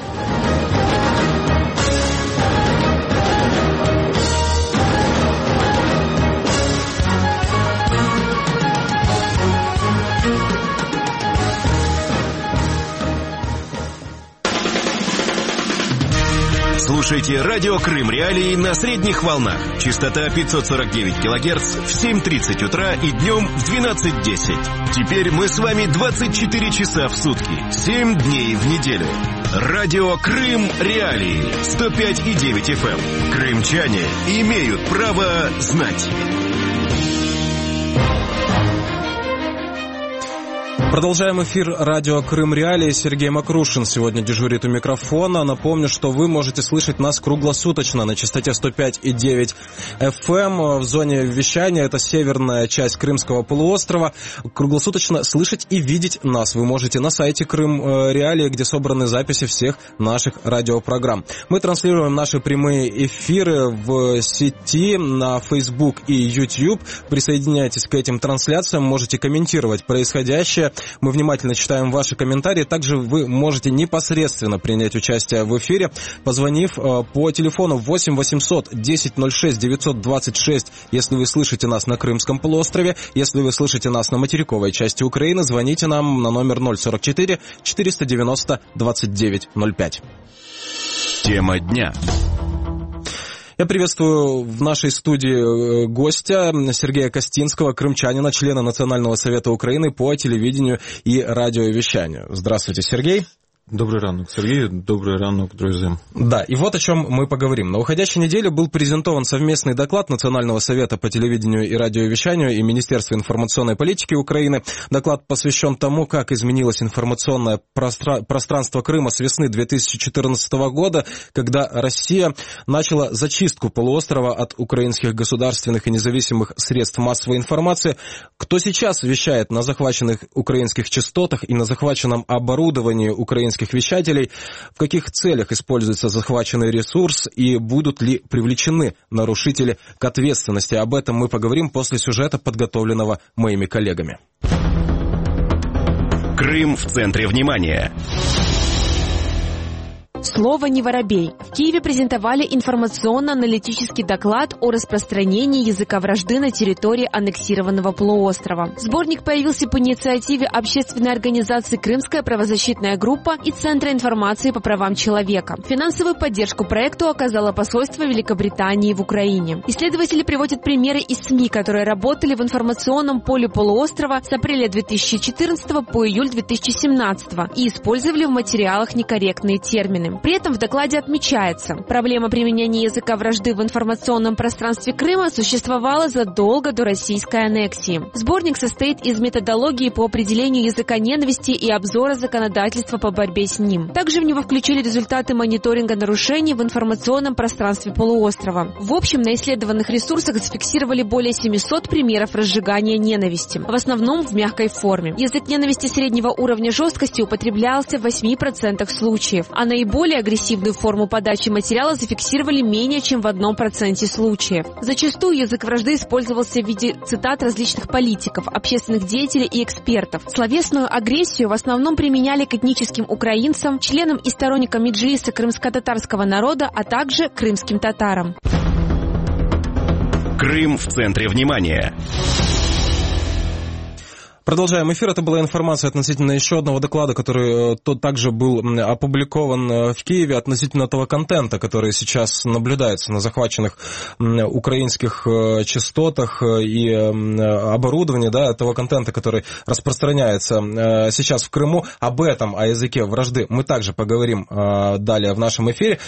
Слушайте Радио Крым Реалии на средних волнах. Частота пятьсот сорок девять килогерц в семь тридцать утра и днем в двенадцать десять. Теперь мы с вами двадцать четыре часа в сутки, семь дней в неделю. Радио Крым Реалии сто пять и девять эф эм. Крымчане имеют право знать. Продолжаем эфир радио Крым Реалии. Сергей Макрушин сегодня дежурит у микрофона. Напомню, что вы можете слышать нас круглосуточно на частоте сто пять и девять эф эм в зоне вещания. Это северная часть Крымского полуострова. Круглосуточно слышать и видеть нас вы можете на сайте Крым Реалии, где собраны записи всех наших радиопрограмм. Мы транслируем наши прямые эфиры в сети на Facebook и YouTube. Присоединяйтесь к этим трансляциям, можете комментировать происходящее. Мы внимательно читаем ваши комментарии. Также вы можете непосредственно принять участие в эфире, позвонив по телефону восемь восемьсот десять ноль шесть девятьсот двадцать шесть, если вы слышите нас на Крымском полуострове. Если вы слышите нас на материковой части Украины, звоните нам на номер ноль сорок четыре четыреста девяносто двадцать девять ноль пять. Тема дня. Я приветствую в нашей студии гостя Сергея Костинского, крымчанина, члена Национального совета Украины по телевидению и радиовещанию. Здравствуйте, Сергей. Добрый ранок, Сергей. Добрый ранок, друзья. Да, и вот о чем мы поговорим. На уходящей неделе был презентован совместный доклад Национального совета по телевидению и радиовещанию и Министерства информационной политики Украины. Доклад посвящен тому, как изменилось информационное простра- пространство Крыма с весны две тысячи четырнадцатого года, когда Россия начала зачистку полуострова от украинских государственных и независимых средств массовой информации. Кто сейчас вещает на захваченных украинских частотах и на захваченном оборудовании украинских украинских вещателей, в каких целях используется захваченный ресурс и будут ли привлечены нарушители к ответственности. Об этом мы поговорим после сюжета, подготовленного моими коллегами. Крым в центре внимания. Слово «не воробей». В Киеве презентовали информационно-аналитический доклад о распространении языка вражды на территории аннексированного полуострова. Сборник появился по инициативе общественной организации «Крымская правозащитная группа» и Центра информации по правам человека. Финансовую поддержку проекту оказало посольство Великобритании в Украине. Исследователи приводят примеры из СМИ, которые работали в информационном поле полуострова с апреля две тысячи четырнадцатого по июль две тысячи семнадцатого и использовали в материалах некорректные термины. При этом в докладе отмечается, проблема применения языка вражды в информационном пространстве Крыма существовала задолго до российской аннексии. Сборник состоит из методологии по определению языка ненависти и обзора законодательства по борьбе с ним. Также в него включили результаты мониторинга нарушений в информационном пространстве полуострова. В общем, на исследованных ресурсах зафиксировали более семисот примеров разжигания ненависти, в основном в мягкой форме. Язык ненависти среднего уровня жесткости употреблялся в восьми процентах случаев, а наиболее Более агрессивную форму подачи материала зафиксировали менее чем в одном проценте случаев. Зачастую язык вражды использовался в виде цитат различных политиков, общественных деятелей и экспертов. Словесную агрессию в основном применяли к этническим украинцам, членам и сторонникам меджлиса крымско-татарского народа, а также крымским татарам. Крым в центре внимания. Продолжаем эфир. Это была информация относительно еще одного доклада, который тот также был опубликован в Киеве относительно того контента, который сейчас наблюдается на захваченных украинских частотах и оборудовании, да, того контента, который распространяется сейчас в Крыму. Об этом, о языке вражды, мы также поговорим далее в нашем эфире,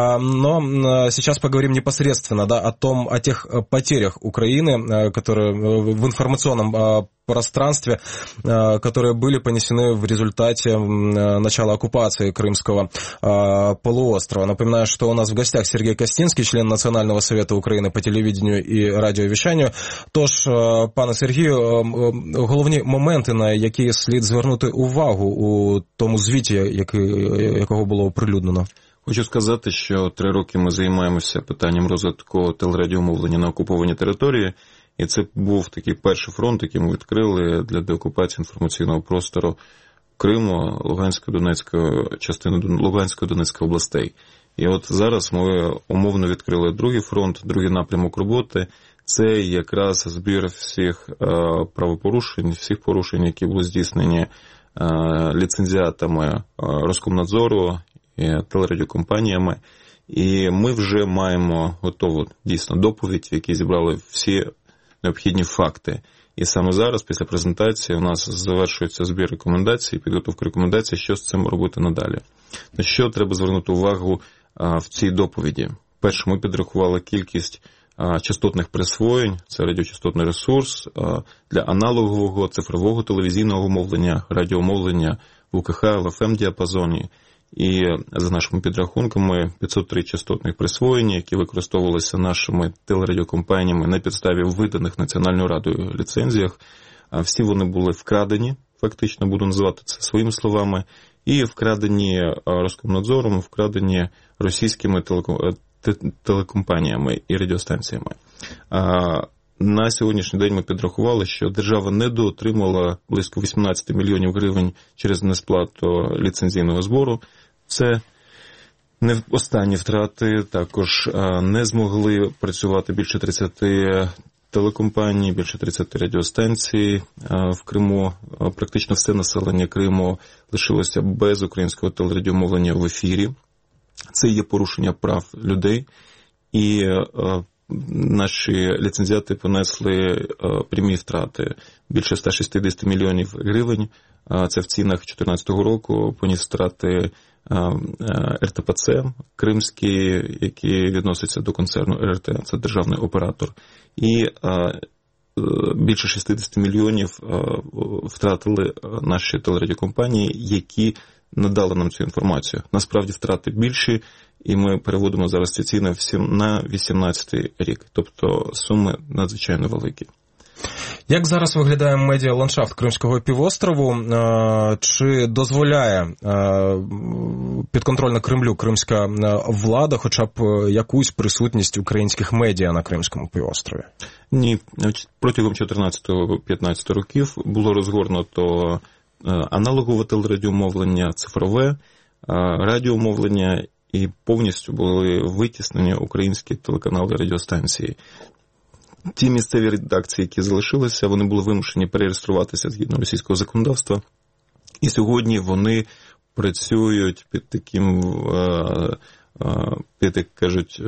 но сейчас поговорим непосредственно, да, о том, о тех потерях Украины, которые в информационном пространстве, которые были понесены в результате начала оккупации Крымского полуострова. Напоминаю, что у нас в гостях Сергей Костинський, член Національного совета України по телевидению і радіовіщанню. Тож, пане Сергію, головні моменти, на які слід звернути увагу у тому звіті, якого було оприлюднено? Хочу сказати, що три роки ми займаємося питанням розвитку телерадіомовлення на окупованій території. І це був такий перший фронт, який ми відкрили для деокупації інформаційного простору Криму, Луганської, Донецької частини Луганської, Донецької областей. І от зараз ми умовно відкрили другий фронт, другий напрямок роботи. Це якраз збір всіх правопорушень, всіх порушень, які були здійснені ліцензіатами Роскомнадзору і телерадіокомпаніями. І ми вже маємо готову дійсно доповідь, в якій зібрали всі необхідні факти. І саме зараз, після презентації, у нас завершується збір рекомендацій, підготовка рекомендацій, що з цим робити надалі. На що треба звернути увагу в цій доповіді? Перше, ми підрахували кількість частотних присвоєнь, це радіочастотний ресурс, для аналогового цифрового телевізійного мовлення, радіомовлення в У Ка Ха, в Еф Ем діапазоні. І за нашими підрахунками п'ятсот три частотних присвоєння, які використовувалися нашими телерадіокомпаніями на підставі виданих Національною радою ліцензіях, всі вони були вкрадені, фактично буду називати це своїми словами, і вкрадені Роскомнадзором, вкрадені російськими телекомпаніями і радіостанціями. На сьогоднішній день ми підрахували, що держава недоотримала близько вісімнадцять мільйонів гривень через несплату ліцензійного збору. Це не останні втрати, також не змогли працювати більше тридцяти телекомпаній, більше тридцяти радіостанцій в Криму. Практично все населення Криму лишилося без українського телерадіомовлення в ефірі. Це є порушення прав людей, і наші ліцензіати понесли прямі втрати. Більше ста шістдесят мільйонів гривень. Це в цінах дві тисячі чотирнадцятого року поніс втрати Ер Те Пе Це кримський, який відноситься до концерну Ер Ер Те, це державний оператор. І більше шістдесят мільйонів втратили наші телерадіокомпанії, які надали нам цю інформацію. Насправді втрати більші, і ми переводимо зараз ці ціни на вісімнадцятий рік. Тобто суми надзвичайно великі. Як зараз виглядає медіа-ландшафт Кримського півострову? Чи дозволяє підконтрольна Кремлю кримська влада хоча б якусь присутність українських медіа на Кримському півострові? Ні. Протягом чотирнадцятого-п'ятнадцятого років було розгорнуто аналогове телерадіомовлення, цифрове радіомовлення, і повністю були витіснені українські телеканали і радіостанції. Ті місцеві редакції, які залишилися, вони були вимушені перереєструватися згідно російського законодавства. І сьогодні вони працюють під таким, під, як кажуть,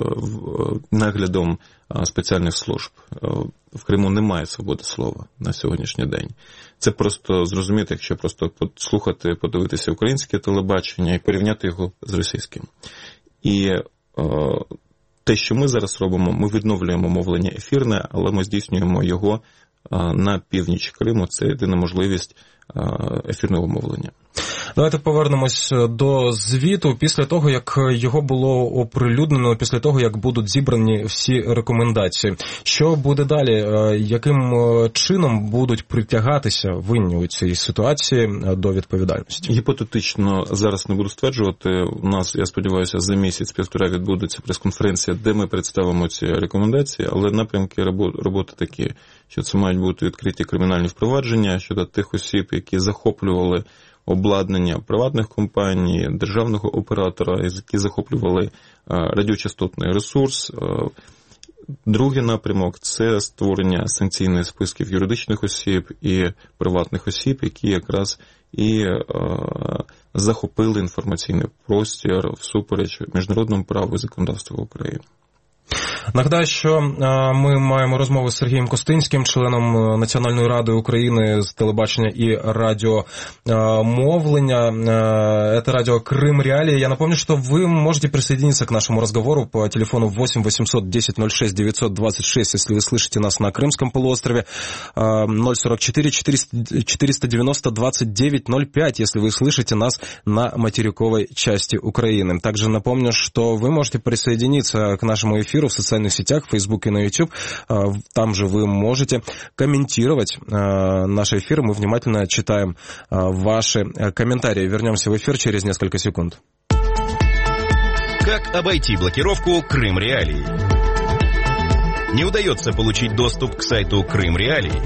наглядом спеціальних служб. В Криму немає свободи слова на сьогоднішній день. Це просто зрозуміти, якщо просто послухати, подивитися українське телебачення і порівняти його з російським. І те, що ми зараз робимо, ми відновлюємо мовлення ефірне, але ми здійснюємо його на північ Криму. Це єдина можливість ефірного мовлення. Давайте повернемось до звіту. Після того, як його було оприлюднено, після того, як будуть зібрані всі рекомендації, що буде далі? Яким чином будуть притягатися винні у цій ситуації до відповідальності? Гіпотетично зараз не буду стверджувати. У нас, я сподіваюся, за місяць-півтора відбудеться прес-конференція, де ми представимо ці рекомендації, але напрямки роботи такі, що це мають бути відкриті кримінальні впровадження щодо тих осіб, які захоплювали обладнання приватних компаній, державного оператора, які захоплювали радіочастотний ресурс. Другий напрямок – це створення санкційних списків юридичних осіб і приватних осіб, які якраз і захопили інформаційний простір всупереч міжнародному праву і законодавству України. Нагадаю, що ми маємо розмову з Сергієм Костинським, членом Національної ради України з телебачення і радиомовления. Это радио «Крым Реалии». Я напомню, что вы можете присоединиться к нашему разговору по телефону восемь восемьсот десять ноль шесть девятьсот двадцать шесть, если вы слышите нас на Крымском полуострове, ноль сорок четыре четыреста девяносто двадцать девять ноль пять, если вы слышите нас на материковой части Украины. Также напомню, что вы можете присоединиться к нашему эфиру в социальных сетях, в Facebook и на YouTube. Там же вы можете комментировать наши эфиры. Мы внимательно читаем ваши комментарии. Вернемся в эфир через несколько секунд. Как обойти блокировку Крым Реалии? Не удается получить доступ к сайту Крым Реалии?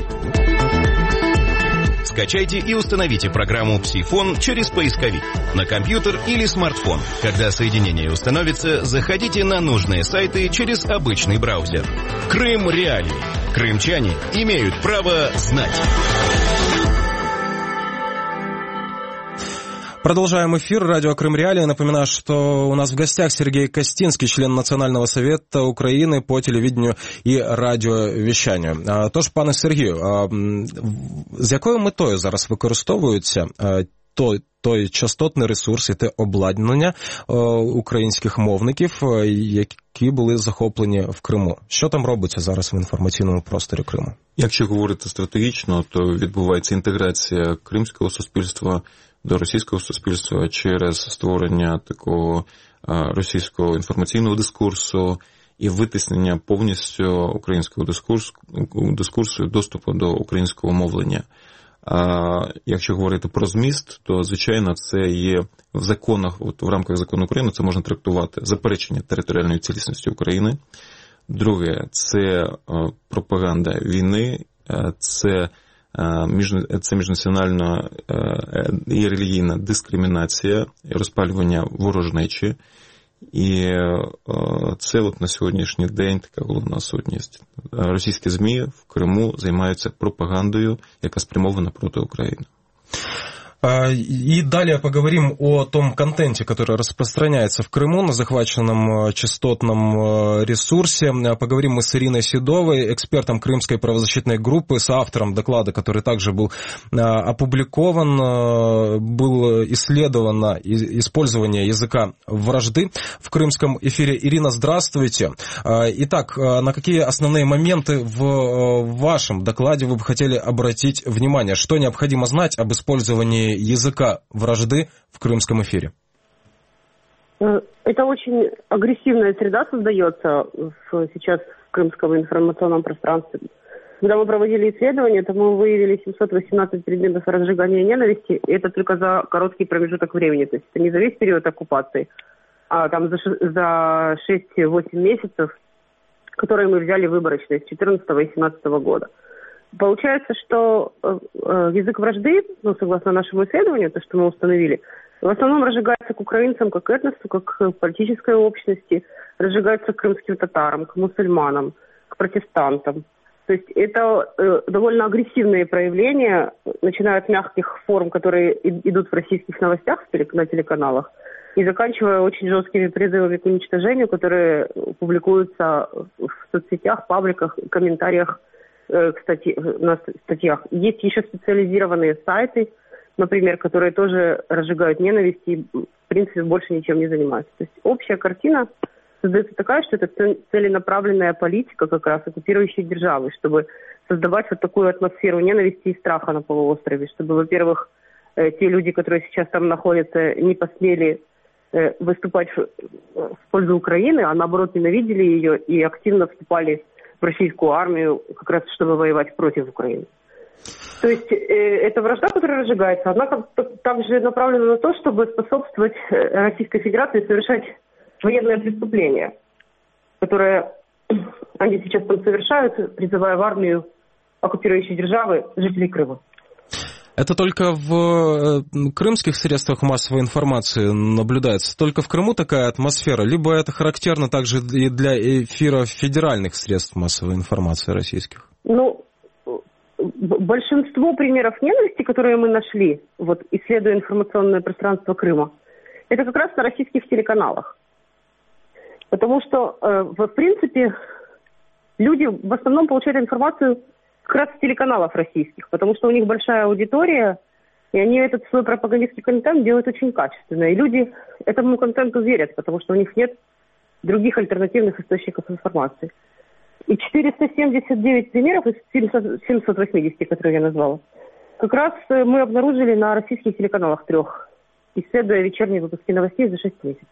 Скачайте и установите программу «Псифон» через поисковик на компьютер или смартфон. Когда соединение установится, заходите на нужные сайты через обычный браузер. Крым Реалии. Крымчане имеют право знать. Продолжаем эфир. Радио «Крым Реалии». Напоминаю, что у нас в гостях Сергей Костинский, член Национального совета Украины по телевидению и радіовіщанню. Тож, пане Сергію, з якою метою зараз використовуються той, той частотний ресурс і те обладнання українських мовників, які були захоплені в Криму? Що там робиться зараз в інформаційному просторі Криму? Якщо говорити стратегічно, то відбувається інтеграція кримського суспільства до російського суспільства через створення такого російського інформаційного дискурсу і витиснення повністю українського дискурсу, дискурсу і доступу до українського мовлення. А якщо говорити про зміст, то, звичайно, це є в законах, от в рамках закону України, це можна трактувати заперечення територіальної цілісності України. Друге, це пропаганда війни, це Це міжнаціональна і релігійна дискримінація, розпалювання ворожнечі. І це от на сьогоднішній день така головна сутність. Російські ЗМІ в Криму займаються пропагандою, яка спрямована проти України. И далее поговорим о том контенте, который распространяется в Крыму на захваченном частотном ресурсе. Поговорим мы с Ириной Седовой, экспертом Крымской правозащитной группы, соавтором доклада, который также был опубликован. Было исследовано использование языка вражды в крымском эфире. Ирина, здравствуйте. Итак, на какие основные моменты в вашем докладе вы бы хотели обратить внимание? Что необходимо знать об использовании языка вражды в крымском эфире? Это очень агрессивная среда создается в, сейчас в крымском информационном пространстве. когда мы проводили исследование, то мы выявили семьсот восемнадцать предметов разжигания ненависти, и это только за короткий промежуток времени, то есть это не за весь период оккупации, а там за, за шесть-восемь месяцев, которые мы взяли выборочно с две тысячи четырнадцатого и две тысячи семнадцатого года. Получается, что э, язык вражды, ну, согласно нашему исследованию, то, что мы установили, в основном разжигается к украинцам, как к этносу, как к политической общности, разжигается к крымским татарам, к мусульманам, к протестантам. То есть это э, довольно агрессивные проявления, начиная от мягких форм, которые и, идут в российских новостях на телеканалах, и заканчивая очень жесткими призывами к уничтожению, которые публикуются в соцсетях, пабликах, комментариях э, к статье, на статьях. Есть еще специализированные сайты, например, которые тоже разжигают ненависть и, в принципе, больше ничем не занимаются. То есть общая картина создается такая, что это целенаправленная политика как раз оккупирующей державы, чтобы создавать вот такую атмосферу ненависти и страха на полуострове, чтобы, во-первых, э, те люди, которые сейчас там находятся, не посмели э, выступать в, в пользу Украины, а наоборот ненавидели ее и активно вступали в российскую армию, как раз чтобы воевать против Украины. То есть э, эта вражда, которая разжигается, она как, также направлена на то, чтобы способствовать Российской Федерации совершать военное преступление, которое они сейчас там совершают, призывая в армию оккупирующей державы жителей Крыма. Это только в крымских средствах массовой информации наблюдается? Только в Крыму такая атмосфера? Либо это характерно также и для эфира федеральных средств массовой информации российских? Ну, большинство примеров ненависти, которые мы нашли, вот, исследуя информационное пространство Крыма, это как раз на российских телеканалах. Потому что, э, в принципе, люди в основном получают информацию как раз с телеканалов российских, потому что у них большая аудитория, и они этот свой пропагандистский контент делают очень качественно. И люди этому контенту верят, потому что у них нет других альтернативных источников информации. И четыреста семьдесят девять примеров из семисот восьмидесяти, которые я назвала, как раз мы обнаружили на российских телеканалах трех, исследуя вечерние выпуски новостей за шесть месяцев.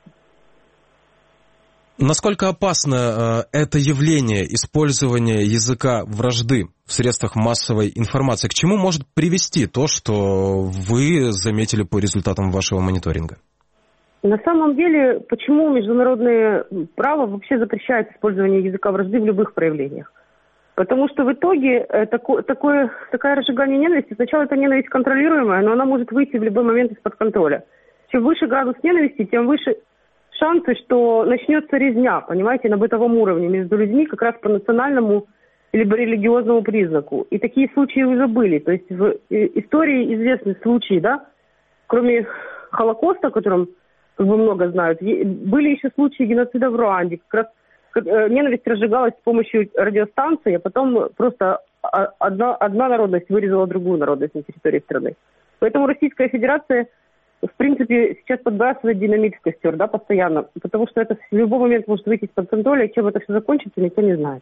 Насколько опасно э, это явление использования языка вражды в средствах массовой информации? К чему может привести то, что вы заметили по результатам вашего мониторинга? На самом деле, почему международное право вообще запрещает использование языка вражды в любых проявлениях? Потому что в итоге э, тако, такое, такое разжигание ненависти, сначала это ненависть контролируемая, но она может выйти в любой момент из-под контроля. Чем выше градус ненависти, тем выше шансы, что начнется резня, понимаете, на бытовом уровне между людьми как раз по национальному либо религиозному признаку. И такие случаи уже были. То есть в истории известны случаи, да, кроме Холокоста, о котором как бы много знают, были еще случаи геноцида в Руанде. Как раз ненависть разжигалась с помощью радиостанции, а потом просто одна, одна народность вырезала другую народность на территории страны. Поэтому Российская Федерация в принципе, сейчас подбрасывает динамит в костер, да, постоянно, потому что это в любой момент может выйти из-под контроля, и чем это все закончится, никто не знает.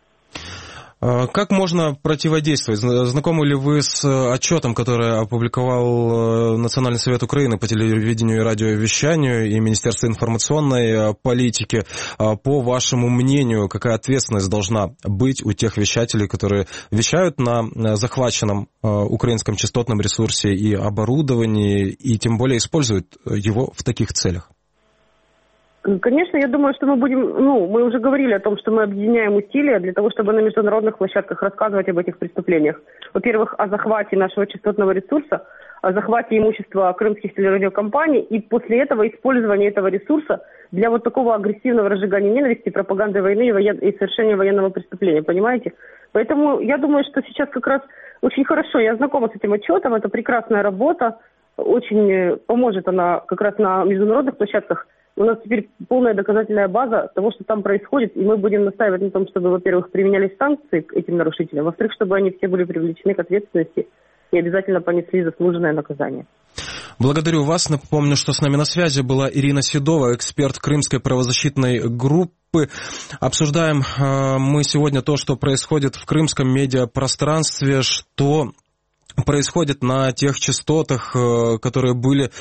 Как можно противодействовать? Знакомы ли вы с отчетом, который опубликовал Национальный совет Украины по телевидению и радиовещанию и Министерство информационной политики? По вашему мнению, какая ответственность должна быть у тех вещателей, которые вещают на захваченном украинском частотном ресурсе и оборудовании, и тем более используют его в таких целях? Конечно, я думаю, что мы будем, ну, мы уже говорили о том, что мы объединяем усилия для того, чтобы на международных площадках рассказывать об этих преступлениях. Во-первых, о захвате нашего частотного ресурса, о захвате имущества крымских телерадиокомпаний и после этого использования этого ресурса для вот такого агрессивного разжигания ненависти, пропаганды войны и, воен... и совершения военного преступления, понимаете? Поэтому я думаю, что сейчас как раз очень хорошо, я знакома с этим отчетом, это прекрасная работа, очень поможет она как раз на международных площадках. У нас теперь полная доказательная база того, что там происходит, и мы будем настаивать на том, чтобы, во-первых, применялись санкции к этим нарушителям, во-вторых, чтобы они все были привлечены к ответственности и обязательно понесли заслуженное наказание. Благодарю вас. Напомню, что с нами на связи была Ирина Седова, эксперт Крымской правозащитной группы. Обсуждаем э, мы сегодня то, что происходит в крымском медиапространстве, что происходит на тех частотах, которые были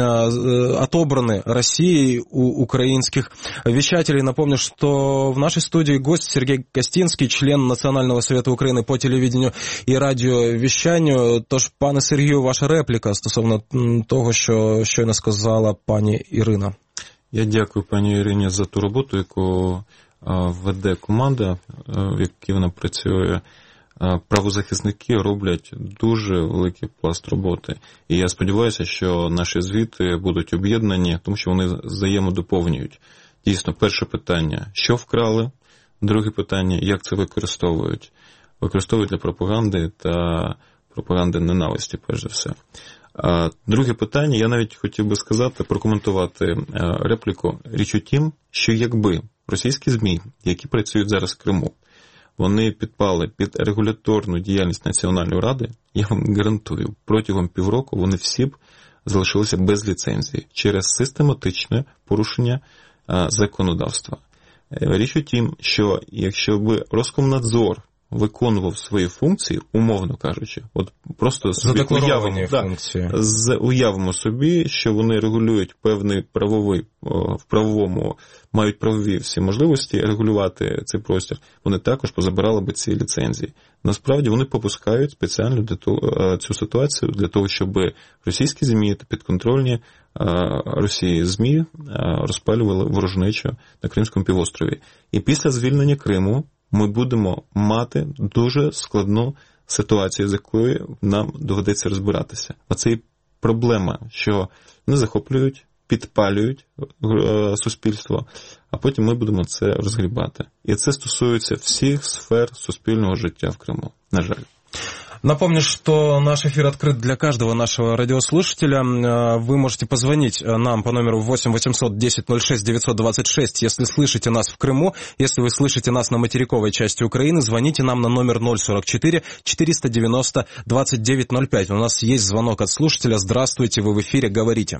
отобраны Россией у украинских вещателей. Напомню, что в нашей студии гость Сергей Костинский, член Национального совета України по телевидению і радіовіщанню. Тож, пане Сергію, ваша репліка стосовно того, що щойно сказала пані Ірина. Я дякую пані Ірині за ту роботу, яку веде команда, в якій вона працює. Правозахисники роблять дуже великий пласт роботи. І я сподіваюся, що наші звіти будуть об'єднані, тому що вони взаємодоповнюють. Дійсно, перше питання – що вкрали? Друге питання – як це використовують? Використовують для пропаганди та пропаганди ненависті, перш за все. А друге питання, я навіть хотів би сказати, прокоментувати репліку. Річ у тім, що якби російські ЗМІ, які працюють зараз в Криму, вони підпали під регуляторну діяльність Національної ради, я вам гарантую, протягом півроку вони всі б залишилися без ліцензії через систематичне порушення а, законодавства. Річ у тім, що якщо б Роскомнадзор виконував свої функції, умовно кажучи, от просто собі уявимо, функції. Да, уявимо собі, що вони регулюють певний правовий, в правовому, мають правові всі можливості регулювати цей простір, вони також позабирали би ці ліцензії. Насправді вони попускають спеціально для того, цю ситуацію для того, щоб російські ЗМІ та підконтрольні Росії ЗМІ розпалювали ворожнечу на Кримському півострові. І після звільнення Криму ми будемо мати дуже складну ситуацію, з якою нам доведеться розбиратися. Оце і проблема, що вони захоплюють, підпалюють суспільство, а потім ми будемо це розгрібати. І це стосується всіх сфер суспільного життя в Криму, на жаль. Напомню, что наш эфир открыт для каждого нашего радиослушателя. Вы можете позвонить нам по номеру восемь восемьсот десять ноль шесть девятьсот двадцать шесть, если слышите нас в Крыму. Если вы слышите нас на материковой части Украины, звоните нам на номер ноль сорок четыре четыреста девяносто двадцать девять ноль пять. У нас есть звонок от слушателя. Здравствуйте, вы в эфире, говорите.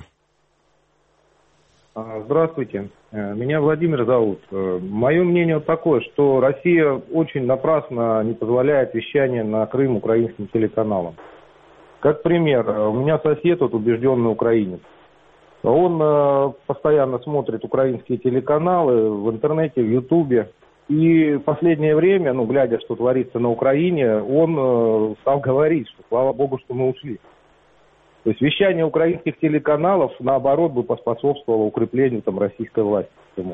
Здравствуйте, меня Владимир зовут. Мое мнение такое, что Россия очень напрасно не позволяет вещание на Крым украинским телеканалам. Как пример, у меня сосед, вот, убежденный украинец. Он постоянно смотрит украинские телеканалы в интернете, в Ютубе. И в последнее время, ну, глядя, что творится на Украине, он стал говорить, что слава богу, что мы ушли. То есть вещание украинских телеканалов, наоборот, бы поспособствовало укреплению там российской власти.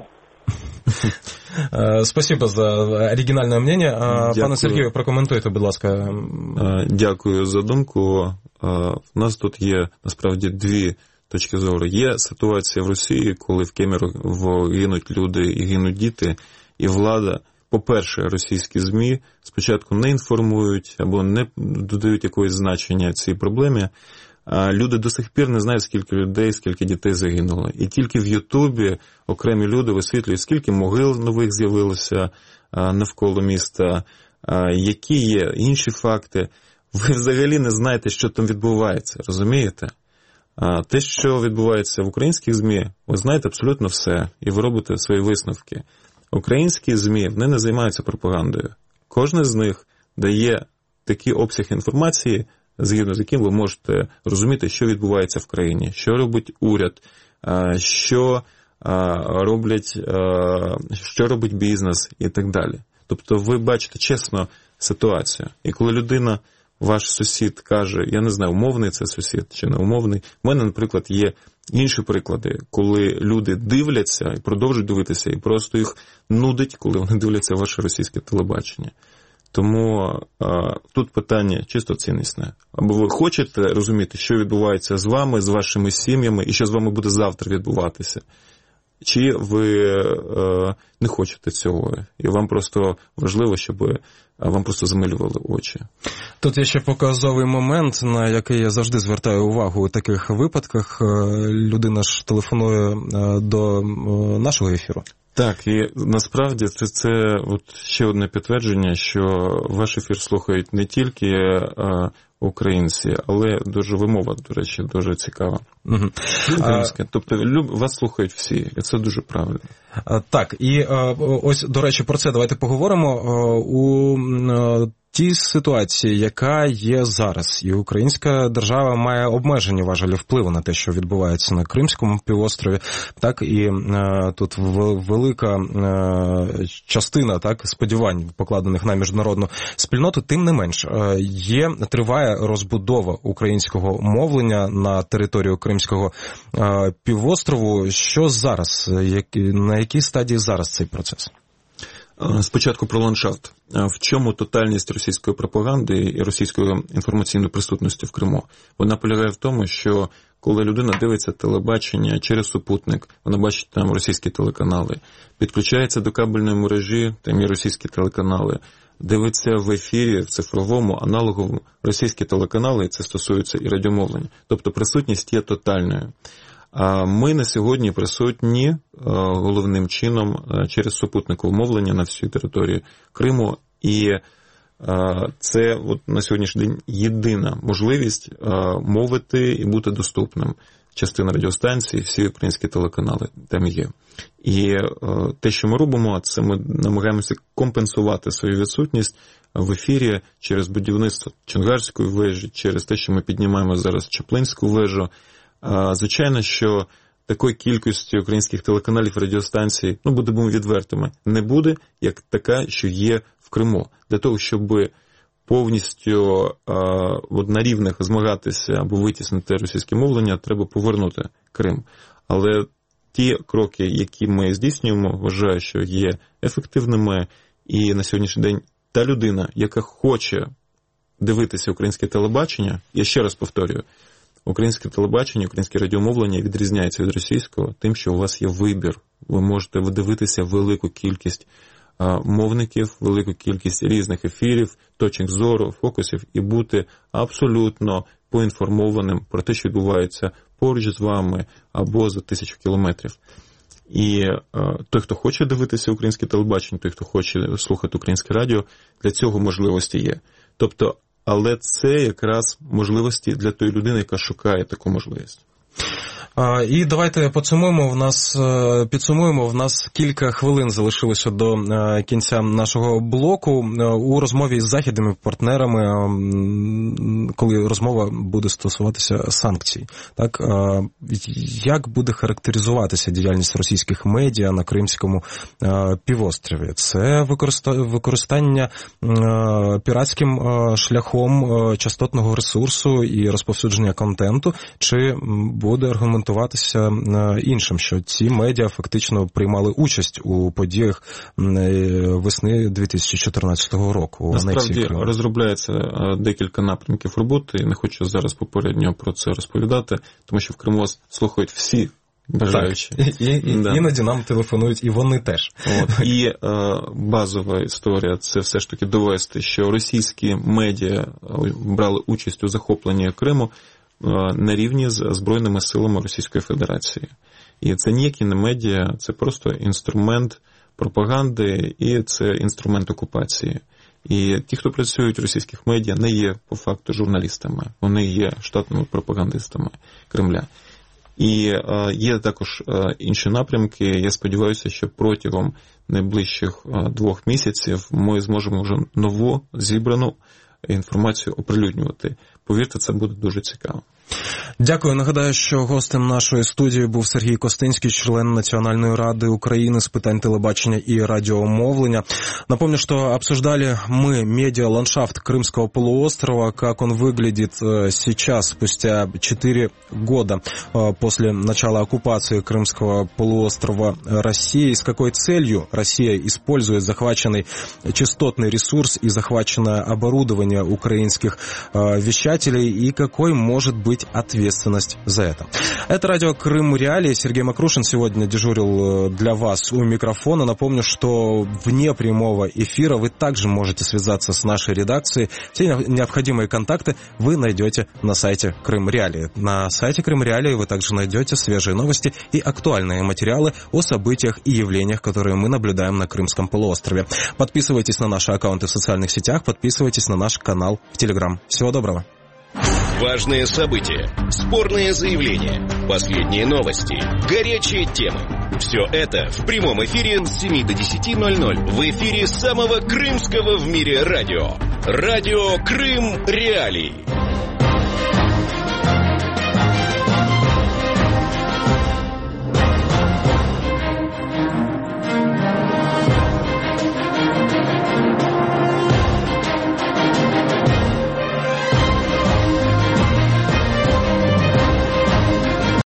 Спасибо за оригінальне мнення. Дякую. Пане Сергію, прокоментуйте, будь ласка. Дякую за думку. У нас тут є, насправді, дві точки зору. Є ситуація в Росії, коли в Кемерово гинуть люди і гинуть діти, і влада, по-перше, російські ЗМІ спочатку не інформують або не додають якогось значення цій проблемі. Люди до сих пір не знають, скільки людей, скільки дітей загинуло. І тільки в Ютубі окремі люди висвітлюють, скільки могил нових з'явилося навколо міста, які є інші факти. Ви взагалі не знаєте, що там відбувається, розумієте? Те, що відбувається в українських ЗМІ, ви знаєте абсолютно все, і ви робите свої висновки. Українські ЗМІ, вони не займаються пропагандою. Кожен з них дає такий обсяг інформації, згідно з яким ви можете розуміти, що відбувається в країні, що робить уряд, що роблять, що робить бізнес і так далі. Тобто ви бачите чесно ситуацію. І коли людина, ваш сусід каже, я не знаю, умовний це сусід чи не умовний, в мене, наприклад, є інші приклади, коли люди дивляться і продовжують дивитися, і просто їх нудить, коли вони дивляться ваше російське телебачення. Тому а, тут питання чисто ціннісне. Або ви хочете розуміти, що відбувається з вами, з вашими сім'ями, і що з вами буде завтра відбуватися, чи ви а, не хочете цього, і вам просто важливо, щоб вам просто замилювали очі. Тут є ще показовий момент, на який я завжди звертаю увагу у таких випадках. Людина ж телефонує до нашого ефіру. Так, і насправді це, це от ще одне підтвердження, що ваш ефір слухають не тільки а, українці, але дуже вимова, до речі, дуже цікава. Угу. Українська. Тобто вас слухають всі, і це дуже правильно. Так, і ось, до речі, про це давайте поговоримо. У тій ситуації, яка є зараз, і українська держава має обмежені важелі впливу на те, що відбувається на Кримському півострові, так і е, тут велика е, частина так сподівань, покладених на міжнародну спільноту, тим не менш, е, є, триває розбудова українського мовлення на територію Кримського е, півострову. Що зараз, як, на якій стадії зараз цей процес? Спочатку про ландшафт. В чому тотальність російської пропаганди і російської інформаційної присутності в Криму? Вона полягає в тому, що коли людина дивиться телебачення через супутник, вона бачить там російські телеканали, підключається до кабельної мережі, там є російські телеканали, дивиться в ефірі, в цифровому, аналоговому російські телеканали, і це стосується і радіомовлення. Тобто присутність є тотальною. А ми на сьогодні присутні головним чином через супутникове мовлення на всій території Криму. І це от на сьогоднішній день єдина можливість мовити і бути доступним. Частина радіостанцій, всі українські телеканали там є. І те, що ми робимо, це ми намагаємося компенсувати свою відсутність в ефірі через будівництво Чонгарської вежі, через те, що ми піднімаємо зараз Чаплинську вежу. Звичайно, що такої кількості українських телеканалів, радіостанцій, ну, будемо відвертими, не буде, як така, що є в Криму. Для того, щоб повністю а, от на рівних змагатися або витіснити російське мовлення, треба повернути Крим. Але ті кроки, які ми здійснюємо, вважаю, що є ефективними, і на сьогоднішній день та людина, яка хоче дивитися українське телебачення, я ще раз повторюю, українське телебачення, українське радіомовлення відрізняється від російського тим, що у вас є вибір. Ви можете дивитися велику кількість мовників, велику кількість різних ефірів, точок зору, фокусів і бути абсолютно поінформованим про те, що відбувається поруч з вами або за тисячу кілометрів. І е, той, хто хоче дивитися українське телебачення, той, хто хоче слухати українське радіо, для цього можливості є. Тобто, але це якраз можливості для тої людини, яка шукає таку можливість. І давайте підсумуємо, в нас, підсумуємо, в нас кілька хвилин залишилося до кінця нашого блоку. У розмові з західними партнерами, коли розмова буде стосуватися санкцій, так, як буде характеризуватися діяльність російських медіа на Кримському півострові? Це використання піратським шляхом частотного ресурсу і розповсюдження контенту, чи буде аргументувати іншим, що ці медіа фактично приймали участь у подіях весни дві тисячі чотирнадцятого року. Насправді розробляється декілька напрямків роботи, і не хочу зараз попередньо про це розповідати, тому що в Криму слухають всі бажаючі. Так, і, і, да. Іноді нам телефонують, і вони теж. От. І е, базова історія – це все ж таки довести, що російські медіа брали участь у захопленні Криму на рівні з Збройними силами Російської Федерації. І це ніякі не медіа, це просто інструмент пропаганди і це інструмент окупації. І ті, хто працюють в російських медіа, не є по факту журналістами, вони є штатними пропагандистами Кремля. І е, є також е, інші напрямки. Я сподіваюся, що протягом найближчих е, двох місяців ми зможемо вже нову зібрану інформацію оприлюднювати. Повірте, це буде дуже цікаво. Дякую. Нагадаю, що гостем нашої студії був Сергій Костинский, член Национальной Рады Украины с питань телебачения и радиомовления. Напомню, что обсуждали мы медиа-ландшафт Крымского полуострова, как он выглядит сейчас, спустя четыре года после начала оккупации Крымского полуострова Россией, с какой целью Россия использует захваченный частотный ресурс и захваченное оборудование украинских вещателей, и какой может быть ответственность за это. Это радио «Крым Реалии». Сергей Макрушин сегодня дежурил для вас у микрофона. Напомню, что вне прямого эфира вы также можете связаться с нашей редакцией. Все необходимые контакты вы найдете на сайте «Крым Реалии». На сайте «Крым Реалии» вы также найдете свежие новости и актуальные материалы о событиях и явлениях, которые мы наблюдаем на Крымском полуострове. Подписывайтесь на наши аккаунты в социальных сетях, подписывайтесь на наш канал в Телеграм. Всего доброго. Важные события, спорные заявления, последние новости, горячие темы. Все это в прямом эфире с семи до десяти ноль ноль в эфире самого крымского в мире радио. Радио Крым Реалии.